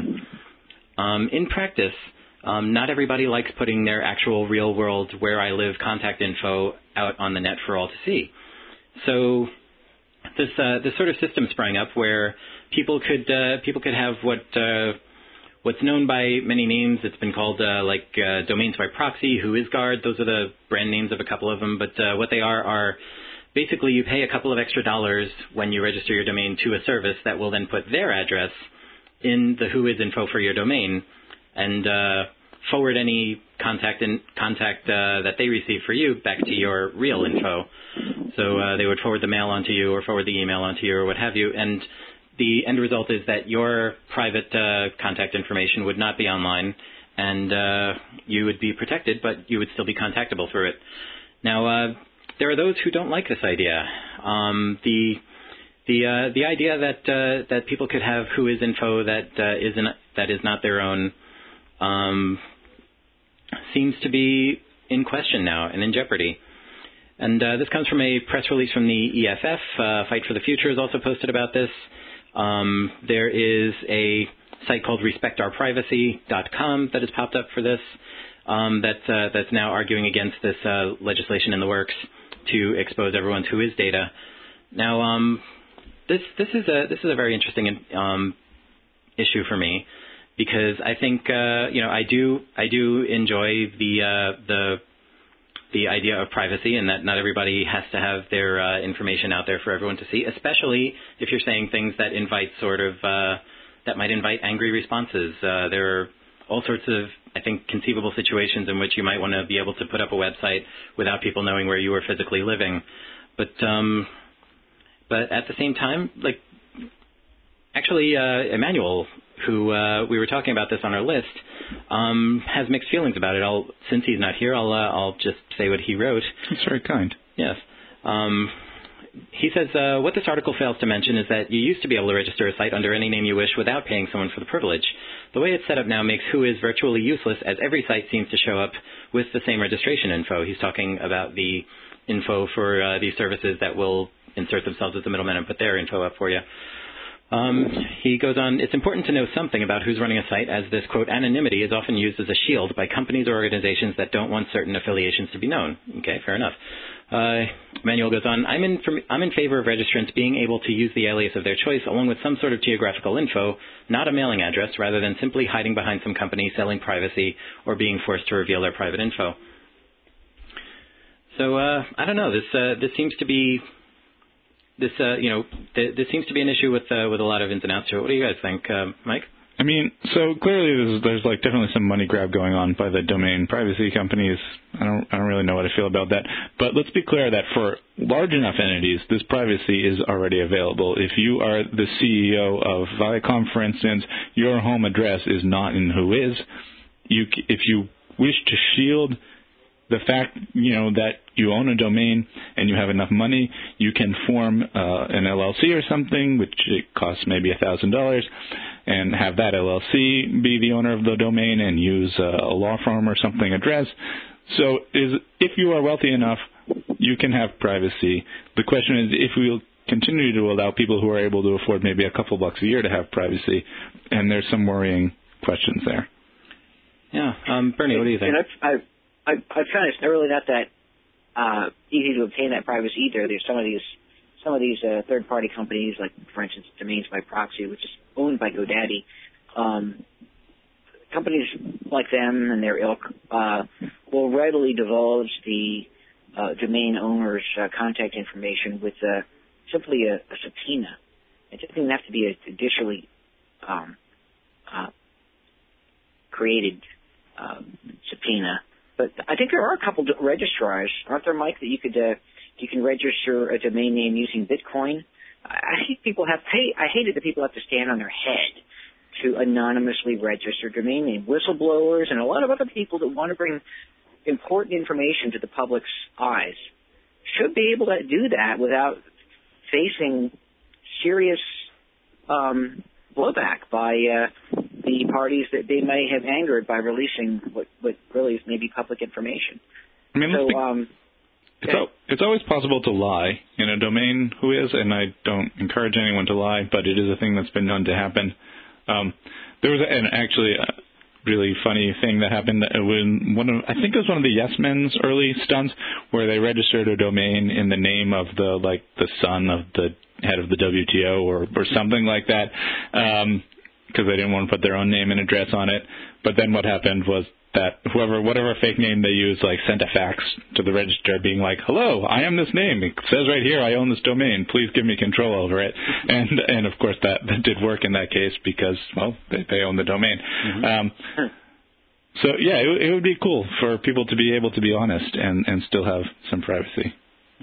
Um, in practice, um, not everybody likes putting their actual real-world, where I live contact info out on the net for all to see. So this uh, this sort of system sprang up where people could uh, people could have what uh, what's known by many names. It's been called uh, like uh, domains by proxy, WhoIsGuard. Those are the brand names of a couple of them. But uh, what they are are basically, you pay a couple of extra dollars when you register your domain to a service that will then put their address in the who is info for your domain and uh, forward any contact in, contact uh, that they receive for you back to your real info. So uh, they would forward the mail onto you or forward the email onto you or what have you. And the end result is that your private uh, contact information would not be online and uh, you would be protected, but you would still be contactable through it. Now, uh, there are those who don't like this idea. Um, the the uh, the idea that uh, that people could have who is info that uh, isn't that is not their own um, seems to be in question now and in jeopardy. And uh, this comes from a press release from the E F F. Uh, Fight for the Future has also posted about this. Um, there is a site called respect our privacy dot com that has popped up for this. Um, that's uh, that's now arguing against this uh, legislation in the works to expose everyone's who is data. Now, um, this this is a this is a very interesting um, issue for me because I think uh, you know I do I do enjoy the uh, the the idea of privacy and that not everybody has to have their uh, information out there for everyone to see, especially if you're saying things that invite sort of uh, that might invite angry responses. Uh, there are all sorts of, I think, conceivable situations in which you might want to be able to put up a website without people knowing where you are physically living. But um, but at the same time, like, actually, uh, Emmanuel, who uh, we were talking about this on our list, um, has mixed feelings about it. I'll, since he's not here, I'll uh, I'll just say what he wrote. That's very kind. Yes. Um, he says, uh, what this article fails to mention is that you used to be able to register a site under any name you wish without paying someone for the privilege. The way it's set up now makes Whois virtually useless, as every site seems to show up with the same registration info. He's talking about the info for uh, these services that will insert themselves as the middleman and put their info up for you. Um, he goes on, it's important to know something about who's running a site, as this, quote, anonymity is often used as a shield by companies or organizations that don't want certain affiliations to be known. Okay, fair enough. Uh, Manuel goes on, I'm in, for, I'm in favor of registrants being able to use the alias of their choice along with some sort of geographical info, not a mailing address, rather than simply hiding behind some company selling privacy or being forced to reveal their private info. So, uh, I don't know, this, uh, this seems to be... This, uh, you know, th- this seems to be an issue with uh, with a lot of ins and outs to it. What do you guys think, uh, Mike? I mean, so clearly there's, there's like definitely some money grab going on by the domain privacy companies. I don't I don't really know what I feel about that. But let's be clear that for large enough entities, this privacy is already available. If you are the C E O of Viacom, for instance, your home address is not in Whois. You, if you wish to shield the fact, you know, that you own a domain and you have enough money, you can form uh, an L L C or something, which it costs maybe one thousand dollars, and have that L L C be the owner of the domain and use uh, a law firm or something address. So is, if you are wealthy enough, you can have privacy. The question is if we'll continue to allow people who are able to afford maybe a couple bucks a year to have privacy, and there's some worrying questions there. Yeah. Um, Bernie, what do you think? I, I, I found it's really not that uh, easy to obtain that privacy either. There's some of these some of these uh, third-party companies, like, for instance, Domains by Proxy, which is owned by GoDaddy. Um, companies like them and their ilk uh, will readily divulge the uh, domain owner's uh, contact information with uh, simply a, a subpoena. It doesn't even have to be a judicially um, uh, created uh, subpoena. But I think there are a couple of registrars, aren't there, Mike, that you could uh, you can register a domain name using Bitcoin. I hate people have pay. I hate it that people have to stand on their head to anonymously register domain name. Whistleblowers and a lot of other people that want to bring important information to the public's eyes should be able to do that without facing serious um, blowback by uh, the parties that they may have angered by releasing what, what really is maybe public information. I mean, so, be, um, it's, al- it's always possible to lie in a domain Whois, and I don't encourage anyone to lie, but it is a thing that's been known to happen. Um, there was an actually a really funny thing that happened when one of, I think it was one of the Yes Men's early stunts where they registered a domain in the name of the like the son of the head of the W T O or, or something like that, um, because they didn't want to put their own name and address on it. But then what happened was that whoever, whatever fake name they used, like sent a fax to the registrar being like, "Hello, I am this name. It says right here I own this domain. Please give me control over it." And and of course that, that did work in that case because well they, they own the domain. Mm-hmm. Um, so yeah, it, it would be cool for people to be able to be honest and, and still have some privacy.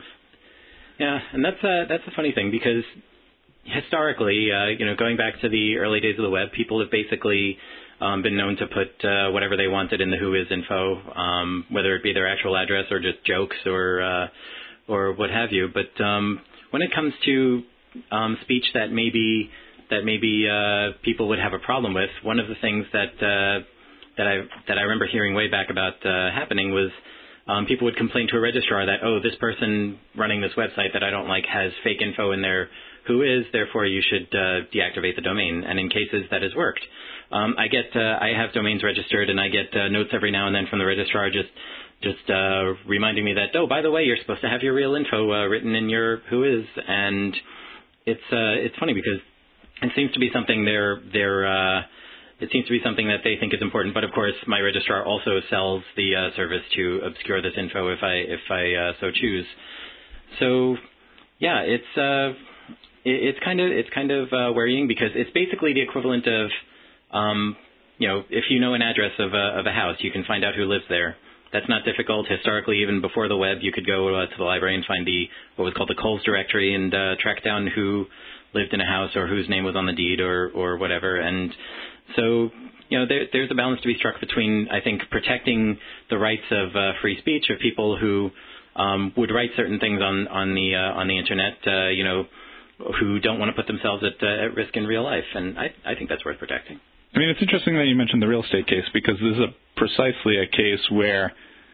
Yeah, and that's a, that's a funny thing because historically, uh, you know, going back to the early days of the web, people have basically um, been known to put uh, whatever they wanted in the Whois info, um, whether it be their actual address or just jokes or uh, or what have you. But um, when it comes to um, speech that maybe that maybe uh, people would have a problem with, one of the things that uh, that I that I remember hearing way back about uh, happening was. Um, people would complain to a registrar that, oh, this person running this website that I don't like has fake info in there. Whois, therefore you should uh, deactivate the domain. And in cases that has worked. Um, I get, uh, I have domains registered, and I get uh, notes every now and then from the registrar just, just uh, reminding me that, oh, by the way, you're supposed to have your real info uh, written in your Whois. And it's, uh, it's funny because it seems to be something they're they're uh, it seems to be something that they think is important. But of course, my registrar also sells the uh, service to obscure this info if I if I uh, so choose. So yeah, it's uh, it, it's kind of it's kind of uh, worrying because it's basically the equivalent of um, you know, if you know an address of a of a house, you can find out who lives there. That's not difficult. Historically, even before the web, you could go uh, to the library and find the what was called the Coles directory and uh, track down who lived in a house or whose name was on the deed or, or whatever. And so, you know, there, there's a balance to be struck between, I think, protecting the rights of uh, free speech of people who um, would write certain things on on the uh, on the internet, uh, you know, who don't want to put themselves at uh, at risk in real life. And I, I think that's worth protecting. I mean, it's interesting that you mentioned the real estate case because this is a, precisely a case where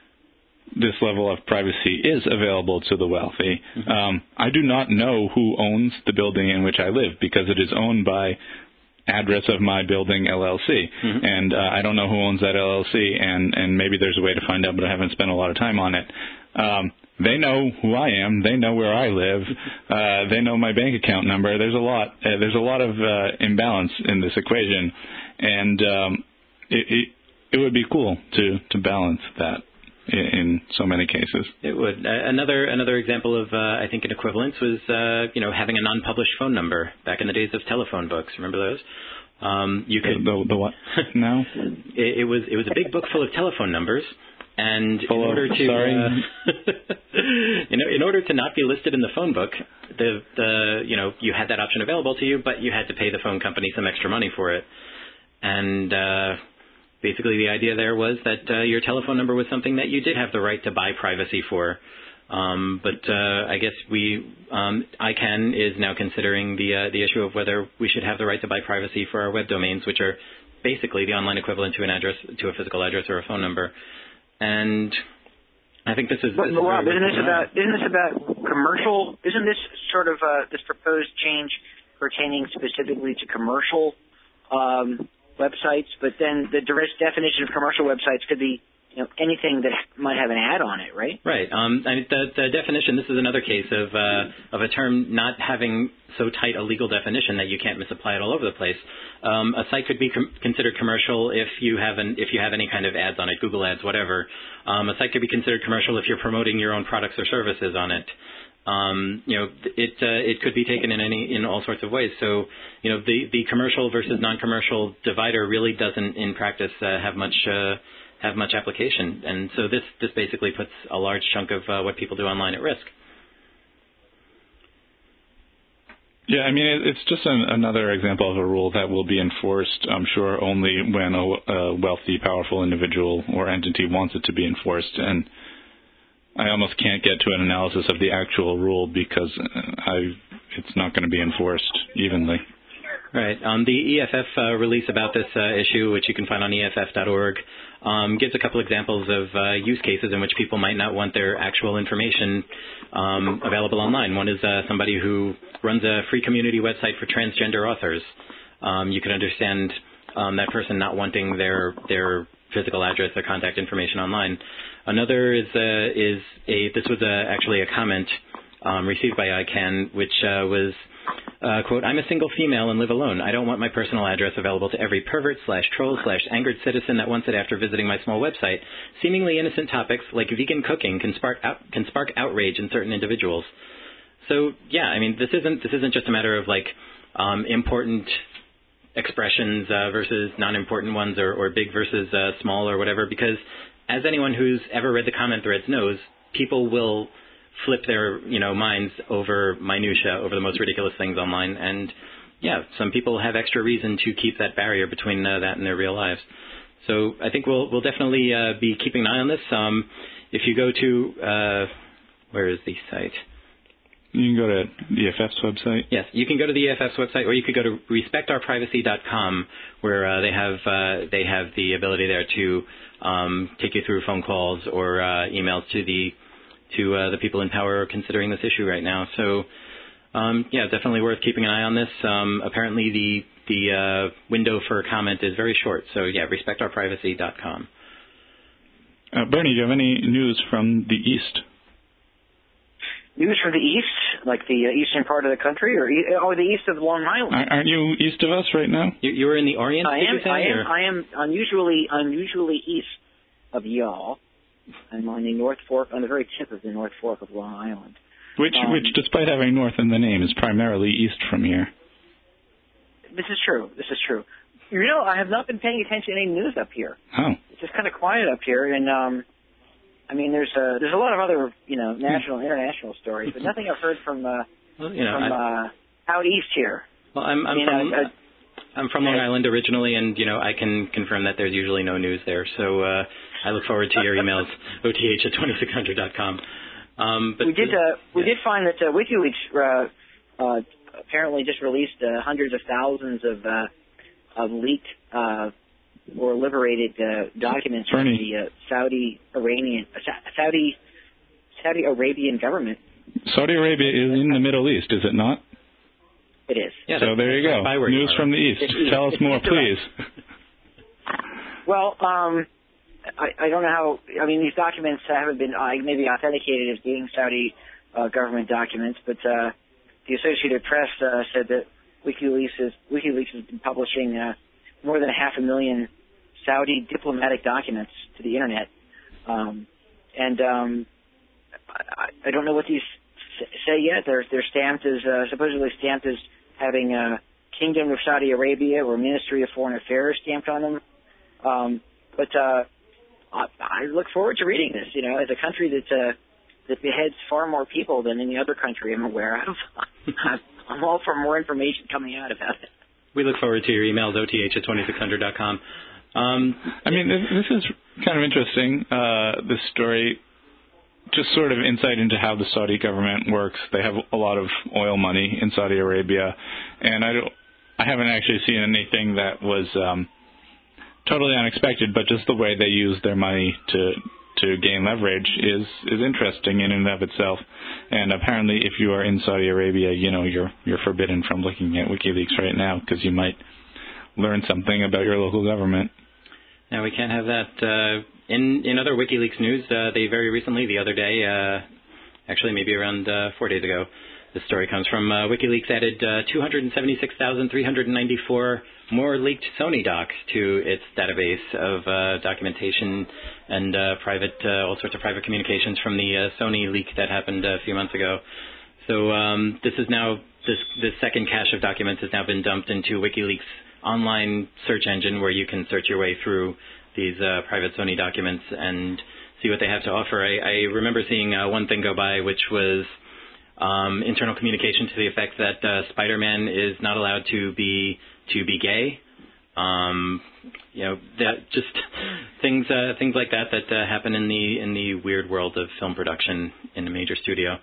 this level of privacy is available to the wealthy. Mm-hmm. Um, I do not know who owns the building in which I live because it is owned by Address of My Building L L C, mm-hmm. and uh, I don't know who owns that L L C, and, and maybe there's a way to find out, but I haven't spent a lot of time on it. Um, they know who I am. They know where I live. Uh, they know my bank account number. There's a lot. Uh, there's a lot of uh, imbalance in this equation, and um, it, it it would be cool to to balance that in, in so many cases. It would. Uh, another another example of uh, I think an equivalence was uh, you know having a non-published phone number back in the days of telephone books. Remember those? Um, you could the, the, the what now? it, it was it was a big book full of telephone numbers. And in order to, sorry. Uh, you know, in order to not be listed in the phone book, the the you know you had that option available to you, but you had to pay the phone company some extra money for it. And uh, basically, the idea there was that uh, your telephone number was something that you did have the right to buy privacy for. Um, but uh, I guess we um, I C A N is now considering the uh, the issue of whether we should have the right to buy privacy for our web domains, which are basically the online equivalent to an address, to a physical address or a phone number. And I think this is. But this Rob, is isn't this about isn't this about commercial? Isn't this sort of uh, this proposed change pertaining specifically to commercial um, websites? But then the direct definition of commercial websites could be, you know, anything that might have an ad on it, right? Right. Um, I mean, the, the definition. This is another case of uh, of a term not having so tight a legal definition that you can't misapply it all over the place. Um, a site could be com- considered commercial if you have an, if you have any kind of ads on it, Google ads, whatever. Um, a site could be considered commercial if you're promoting your own products or services on it. Um, you know, it uh, it could be taken in any in all sorts of ways. So, you know, the the commercial versus non-commercial divider really doesn't, in practice, uh, have much. Uh, have much application. And so this, this basically puts a large chunk of uh, what people do online at risk. Yeah, I mean, it, it's just an, another example of a rule that will be enforced, I'm sure, only when a, a wealthy, powerful individual or entity wants it to be enforced. And I almost can't get to an analysis of the actual rule because I, it's not going to be enforced evenly. Right. Um, the E F F uh, release about this uh, issue, which you can find on E F F dot org, um, gives a couple examples of uh, use cases in which people might not want their actual information um, available online. One is uh, somebody who runs a free community website for transgender authors. Um, you can understand um, that person not wanting their their physical address or contact information online. Another is uh, is a this was a, actually a comment um, received by I C A N, which uh, was. Uh, quote, I'm a single female and live alone. I don't want my personal address available to every pervert slash troll slash angered citizen that wants it after visiting my small website. Seemingly innocent topics like vegan cooking can spark out, can spark outrage in certain individuals. So yeah, I mean, this isn't this isn't just a matter of like um, important expressions uh, versus non-important ones, or, or big versus uh, small, or whatever. Because as anyone who's ever read the comment threads knows, people will flip their, you know, minds over minutia, over the most ridiculous things online. And, yeah, some people have extra reason to keep that barrier between uh, that and their real lives. So I think we'll we'll definitely uh, be keeping an eye on this. Um, if you go to, uh, where is the site? You can go to the E F F's website. Yes, you can go to the E F F's website, or you could go to respect our privacy dot com, where uh, they have uh, they have the ability there to um, take you through phone calls or uh, emails to the to uh, the people in power considering this issue right now. So, um, yeah, definitely worth keeping an eye on this. Um, apparently the the uh, window for comment is very short. So, yeah, respect our privacy dot com. Uh, Bernie, do you have any news from the East? News from the East? like the uh, eastern part of the country, or e- or the east of Long Island. Aren't you east of us right now? You, you were in the Orient. I did am. you say, I am. or? I am unusually unusually east of y'all. I'm on the North Fork, on the very tip of the North Fork of Long Island. Which, um, which, despite having north in the name, is primarily east from here. This is true. This is true. You know, I have not been paying attention to any news up here. Oh. It's just kind of quiet up here, and um, I mean, there's a, there's a lot of other, you know, national and international stories, but nothing I've heard from uh, Well, you know, from I, uh, out east here. well, I'm, I'm I mean, from I, I, I'm from Long Island originally, and you know, I can confirm that there's usually no news there. So uh, I look forward to your emails, O T H at twenty-six hundred dot com. Um, but we did uh, uh, we yeah. did find that uh, WikiLeaks uh, uh, apparently just released uh, hundreds of thousands of uh, of leaked uh, or liberated uh, documents from Bernie. the uh, Saudi Iranian uh, Saudi Saudi Arabian government. Saudi Arabia is in the Middle East, is it not? It is. Yeah, So that's, there you that's go. spyware News you are. from the East. It's east. Tell us It's more, east of us. please. Well, um, I, I don't know how. I mean, these documents haven't been uh, maybe authenticated as being Saudi uh, government documents, but uh, the Associated Press uh, said that WikiLeaks is WikiLeaks has been publishing uh, more than a half a million Saudi diplomatic documents to the internet, um, and um, I, I don't know what these s- say yet. They're they're stamped as uh, supposedly stamped as having uh, Kingdom of Saudi Arabia or Ministry of Foreign Affairs stamped on them. Um, but uh, I, I look forward to reading this. You know, as a country that uh, that beheads far more people than any other country I'm aware of, I'm, I'm all for more information coming out about it. We look forward to your emails, O T H at twenty-six hundred dot com. Um, I mean, this, this is kind of interesting, uh, this story. Just sort of insight into how the Saudi government works. They have a lot of oil money in Saudi Arabia, and I don't, I haven't actually seen anything that was um, totally unexpected, but just the way they use their money to to gain leverage is is interesting in and of itself. And apparently, if you are in Saudi Arabia, you know you're you're forbidden from looking at WikiLeaks right now because you might learn something about your local government. Now, we can't have that. Uh, in, in other WikiLeaks news, uh, they very recently, the other day, uh, actually maybe around uh, four days ago, this story comes from uh, WikiLeaks added uh, two hundred seventy-six thousand three hundred ninety-four more leaked Sony docs to its database of uh, documentation and uh, private, uh, all sorts of private communications from the uh, Sony leak that happened a few months ago. So um, this is now, this, this second cache of documents has now been dumped into WikiLeaks online search engine where you can search your way through these uh, private Sony documents and see what they have to offer. I, I remember seeing uh, one thing go by, which was um, internal communication to the effect that uh, Spider-Man is not allowed to be to be gay. Um, you know, that just things uh, things like that that uh, happen in the in the weird world of film production in a major studio.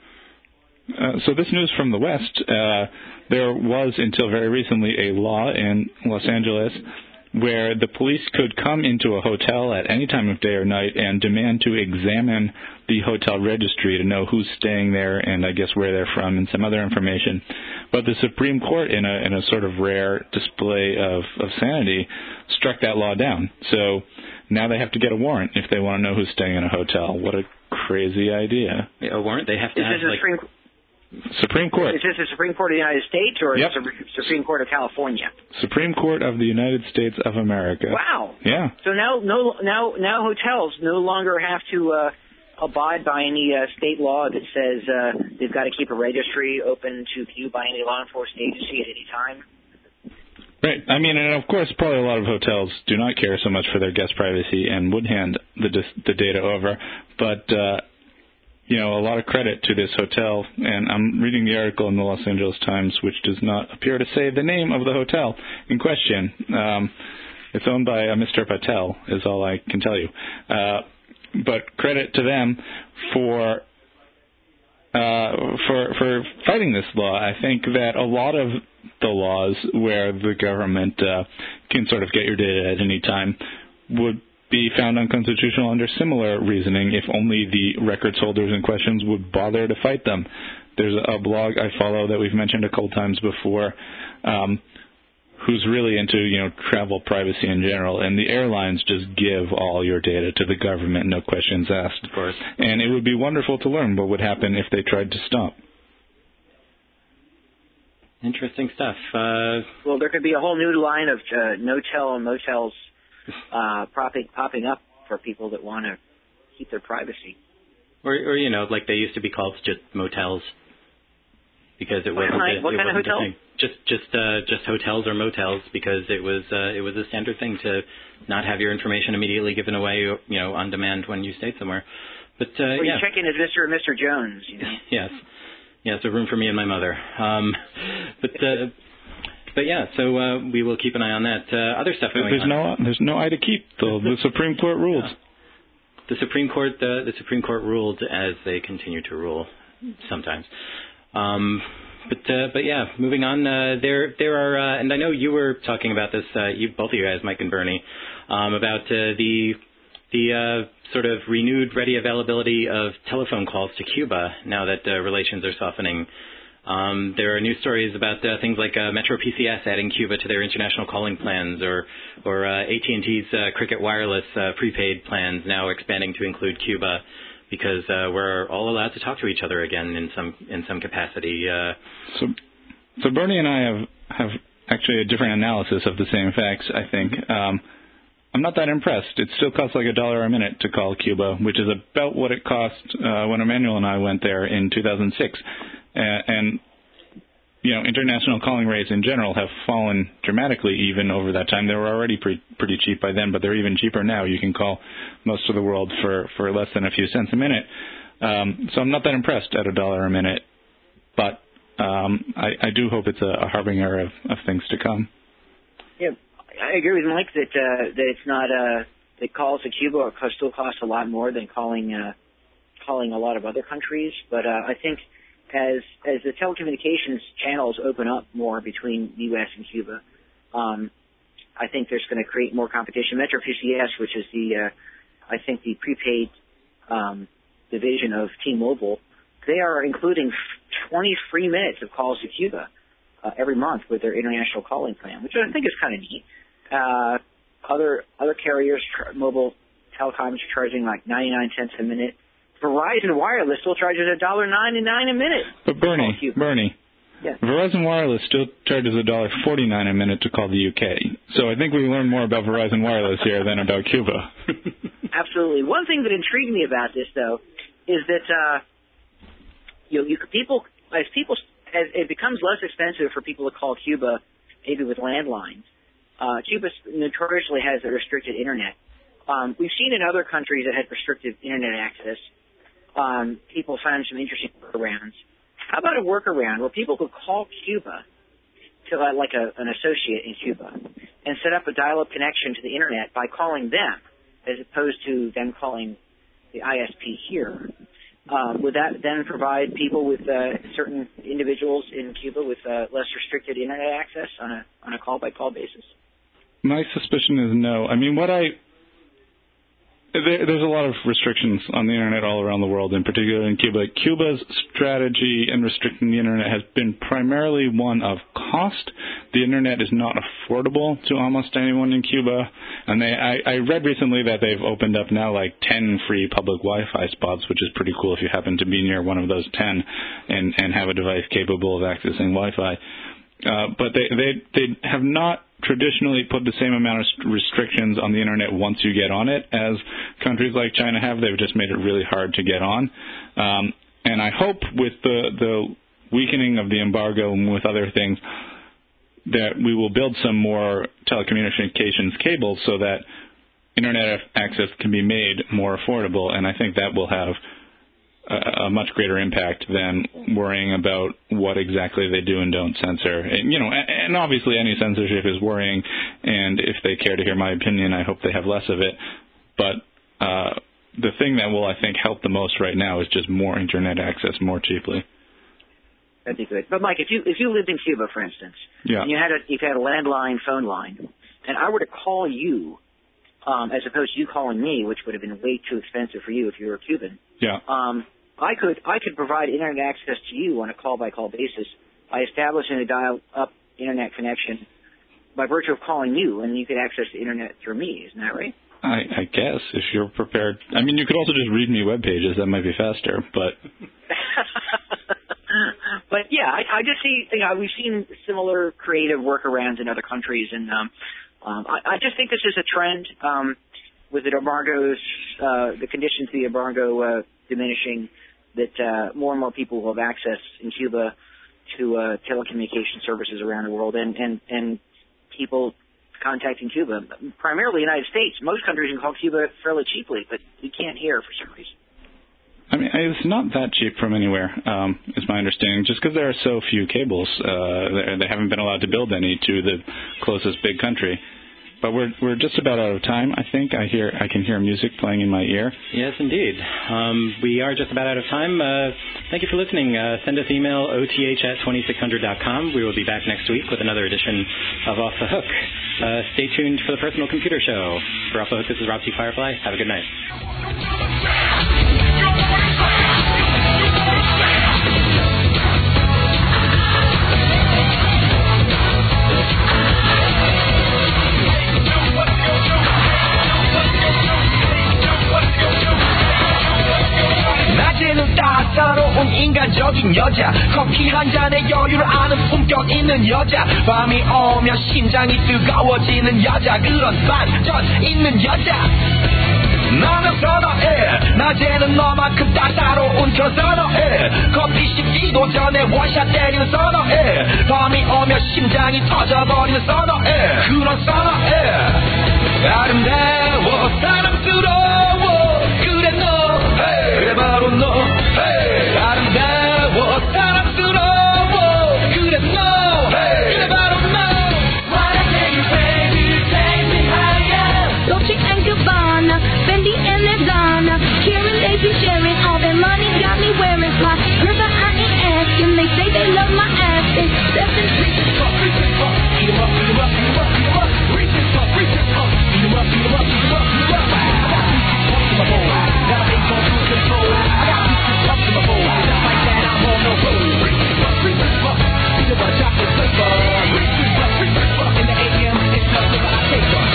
Uh, so this news from the West, uh, there was until very recently a law in Los Angeles where the police could come into a hotel at any time of day or night and demand to examine the hotel registry to know who's staying there and I guess where they're from and some other information. But the Supreme Court, in a, in a sort of rare display of, of sanity, struck that law down. So now they have to get a warrant if they want to know who's staying in a hotel. What a crazy idea. Yeah, a warrant? They have to Is have this a like... Supreme, Supreme Court. is this the Supreme Court of the United States or Yep. is it the Supreme Court of California? Supreme Court of the United States of America. Wow. Yeah. So now, no, now, now hotels no longer have to uh, abide by any uh, state law that says uh, they've got to keep a registry open to view by any law enforcement agency at any time. Right. I mean, and of course, probably a lot of hotels do not care so much for their guest privacy and would hand the the data over. But, uh, you know, a lot of credit to this hotel. And I'm reading the article in the Los Angeles Times, which does not appear to say the name of the hotel in question. Um, it's owned by a Mister Patel, is all I can tell you. Uh, but credit to them for uh, for for fighting this law. I think that a lot of the laws where the government uh, can sort of get your data at any time would be found unconstitutional under similar reasoning if only the records holders in questions would bother to fight them. There's a blog I follow that we've mentioned a couple times before um, who's really into, you know, travel privacy in general, and the airlines just give all your data to the government, no questions asked. Of course. And it would be wonderful to learn what would happen if they tried to stop. Interesting stuff. Uh, well, there could be a whole new line of uh, no-tell and motels uh, popping, popping up for people that want to keep their privacy. Or, or, you know, like they used to be called just motels because it wasn't. What kind, a, what it kind of wasn't hotel? a thing. Just, just, uh, just hotels or motels because it was, uh, it was a standard thing to not have your information immediately given away, you know, on demand when you stayed somewhere. But uh, well, yeah, you check in as Mister and Mister Jones, you know. Yes, yes, a room for me and my mother. Um, but. Uh, But yeah, so uh, we will keep an eye on that. Uh, other stuff going there's on. no, there's no eye to keep. The, the Supreme Court ruled. Yeah. The Supreme Court, uh, the Supreme Court ruled as they continue to rule sometimes. Um, but uh, but yeah, moving on. Uh, there there are, uh, and I know you were talking about this. Uh, you both of you guys, Mike and Bernie, um, about uh, the the uh, sort of renewed ready availability of telephone calls to Cuba now that uh, relations are softening. Um, there are news stories about uh, things like uh, Metro P C S adding Cuba to their international calling plans, or or uh, A T and T's uh, Cricket Wireless uh, prepaid plans now expanding to include Cuba, because uh, we're all allowed to talk to each other again in some in some capacity. Uh, so, so Bernie and I have have actually a different analysis of the same facts. I think um, I'm not that impressed. It still costs like a dollar a minute to call Cuba, which is about what it cost uh, when Emmanuel and I went there in two thousand six. And, and, you know, international calling rates in general have fallen dramatically even over that time. They were already pre- pretty cheap by then, but they're even cheaper now. You can call most of the world for, for less than a few cents a minute. Um, so I'm not that impressed at a dollar a minute, but um, I, I do hope it's a, a harbinger of, of things to come. Yeah, I agree with Mike that uh, that it's not uh, that calls to Cuba still cost a lot more than calling uh, calling a lot of other countries, but uh, I think As as the telecommunications channels open up more between the U S and Cuba, um, I think there's going to create more competition. Metro P C S, which is the, uh, I think the prepaid um, division of T-Mobile, they are including twenty free minutes of calls to Cuba uh, every month with their international calling plan, which I think is kind of neat. Uh, other other carriers, tr- mobile telecoms, are charging like ninety-nine cents a minute. Verizon Wireless still charges one dollar ninety-nine a minute. But Bernie, oh, Bernie, yeah. Verizon Wireless still charges one dollar forty-nine a minute to call the U K. So I think we learned more about Verizon Wireless here than about Cuba. Absolutely. One thing that intrigued me about this, though, is that uh, you know, you people as people as it becomes less expensive for people to call Cuba, maybe with landlines. Uh, Cuba notoriously has a restricted internet. Um, we've seen in other countries that had restricted internet access. Um, people found some interesting workarounds. How about a workaround where people could call Cuba to uh, like a, an associate in Cuba and set up a dial-up connection to the internet by calling them as opposed to them calling the I S P here? Um, would that then provide people with uh, certain individuals in Cuba with uh, less restricted internet access on a on a call-by-call basis? My suspicion is no. I mean, what I There, there's a lot of restrictions on the internet all around the world, in particular in Cuba. Cuba's strategy in restricting the internet has been primarily one of cost. The internet is not affordable to almost anyone in Cuba, and they, I, I read recently that they've opened up now like ten free public Wi-Fi spots, which is pretty cool if you happen to be near one of those ten and, and have a device capable of accessing Wi-Fi. Uh, but they, they, they have not traditionally put the same amount of restrictions on the internet once you get on it as countries like China have. They've just made it really hard to get on. Um, and I hope with the, the weakening of the embargo and with other things that we will build some more telecommunications cables so that internet access can be made more affordable. And I think that will have a much greater impact than worrying about what exactly they do and don't censor. And, you know, and obviously any censorship is worrying, and if they care to hear my opinion, I hope they have less of it. But uh, the thing that will, I think, help the most right now is just more internet access more cheaply. That'd be good. But Mike, if you if you lived in Cuba, for instance, yeah. and you had a you had a landline phone line, and I were to call you, um, as opposed to you calling me, which would have been way too expensive for you if you were Cuban. Yeah. Um, I could I could provide internet access to you on a call-by-call basis by establishing a dial-up internet connection by virtue of calling you, and you could access the internet through me. Isn't that right? I, I guess, if you're prepared. I mean, you could also just read me web pages. That might be faster, but... but yeah, I, I just see, you know, we've seen similar creative workarounds in other countries, and um, um, I, I just think this is a trend um, with the embargoes, uh, the conditions of the embargo uh, diminishing, that uh, more and more people will have access in Cuba to uh, telecommunication services around the world, and, and, and people contacting Cuba, primarily the United States. Most countries can call Cuba fairly cheaply, but we can't here for some reason. I mean, it's not that cheap from anywhere, um, is my understanding, just because there are so few cables. Uh, they haven't been allowed to build any to the closest big country. But we're we're just about out of time, I think. I hear I can hear music playing in my ear. Yes, indeed. Um, we are just about out of time. Uh, thank you for listening. Uh, send us email, O T H at twenty-six hundred dot com. We will be back next week with another edition of Off the Hook. Uh, stay tuned for the Personal Computer Show. For Off the Hook, this is Rob T. Firefly. Have a good night. 낮에는 따사로운 인간적인 여자 커피 한 잔에 여유를 아는 품격 있는 여자 밤이 오면 심장이 뜨거워지는 여자 그런 반전 있는 여자 나는 선어해 낮에는 너만큼 따사로운 그 선어해 커피 식기도 전에 원샷 때리는 선어해 밤이 오면 심장이 터져버리는 선어해 그런 선어해 아름다워 사랑스러워 그래 너 그래 바로 너 아름다워 사랑스러워 그래 너 그래 바로 너 Wanna take you baby take me higher Dolce and Gabbana, Fendi and Ladonna, Karen, they be sharing all their money, got me wearing fly. Girls that I ain't asking, they say they love my ass. They seven Reach it up, reach it up, eat 'em up, eat 'em up, eat 'em up, eat 'em up. Reach it up, reach it up, eat 'em up, eat 'em up, eat 'em up, eat 'em up. I got pieces up in my bowl, now they gon' lose control. I got pieces up in my bowl, just like that I'm on the road. Reach it up, reach it up, eat 'em up, chocolate flavor. Reach it up, reach it up, in the A M it's nothing but I take up.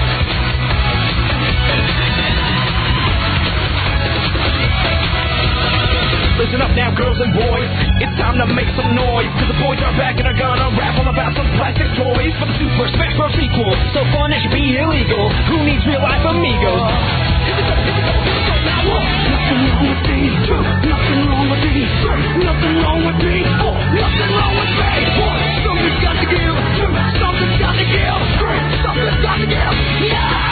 Listen up now, girls and boys. It's time to make some noise. Cause the boys are back and are gonna rap all about some plastic toys for the Super Smash Bros. Sequel. So fun it should be illegal. Who needs real life amigos? Here we go, here we go, here we go now. What? Nothing wrong with these. Nothing wrong with these. Nothing wrong with these. Oh, nothing wrong with me. What? Something's got to give. Something's got to give. Something's got to give. Yeah!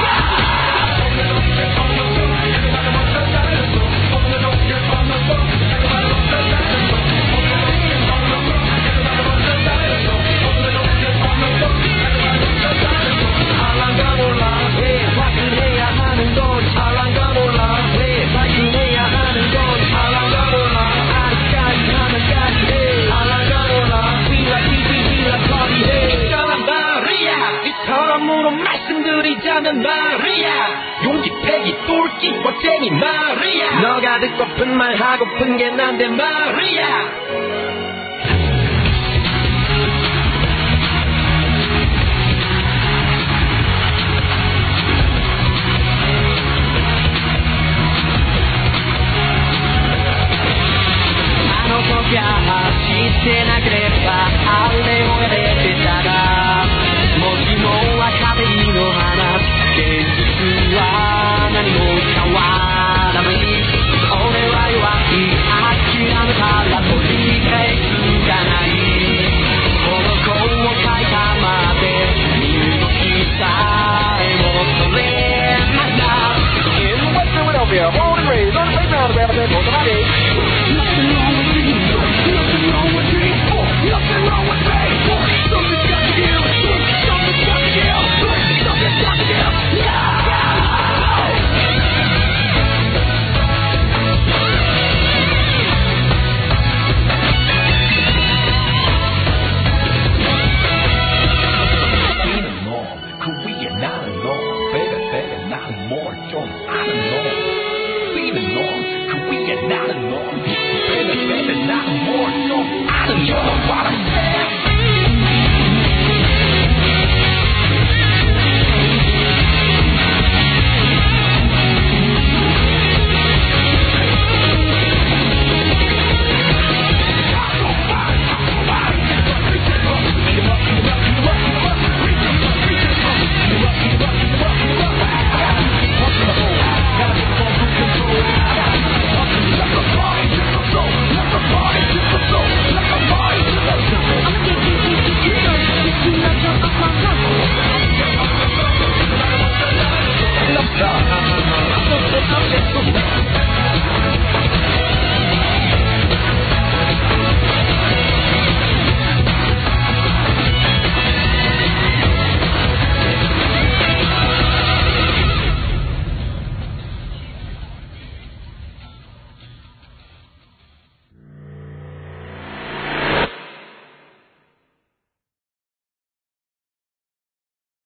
말씀드리자면 말이야 용기 패기 똘끼 멋쟁이 말이야 너가 듣고픈 말 하고픈 게 난데 말이야してなければあれをやれてたらもしもは壁の話現実は何も変わらない俺は弱い諦めたら取り返すがないこの子を書いたまで身の下へ戻れました In West Philadelphia, born and raised on the playground of Hamilton, Cincinnati. Nothing wrong with me. Nothing wrong with me. Nothing wrong with me. Something's got to give. Something's got to give. Something's got to give. Yeah! Ain't alone. Korea not alone. Baby, baby, not more. Don't I alone. Ain't alone. Korea not alone. Baby, baby, not more. Don't I alone. What I'm saying.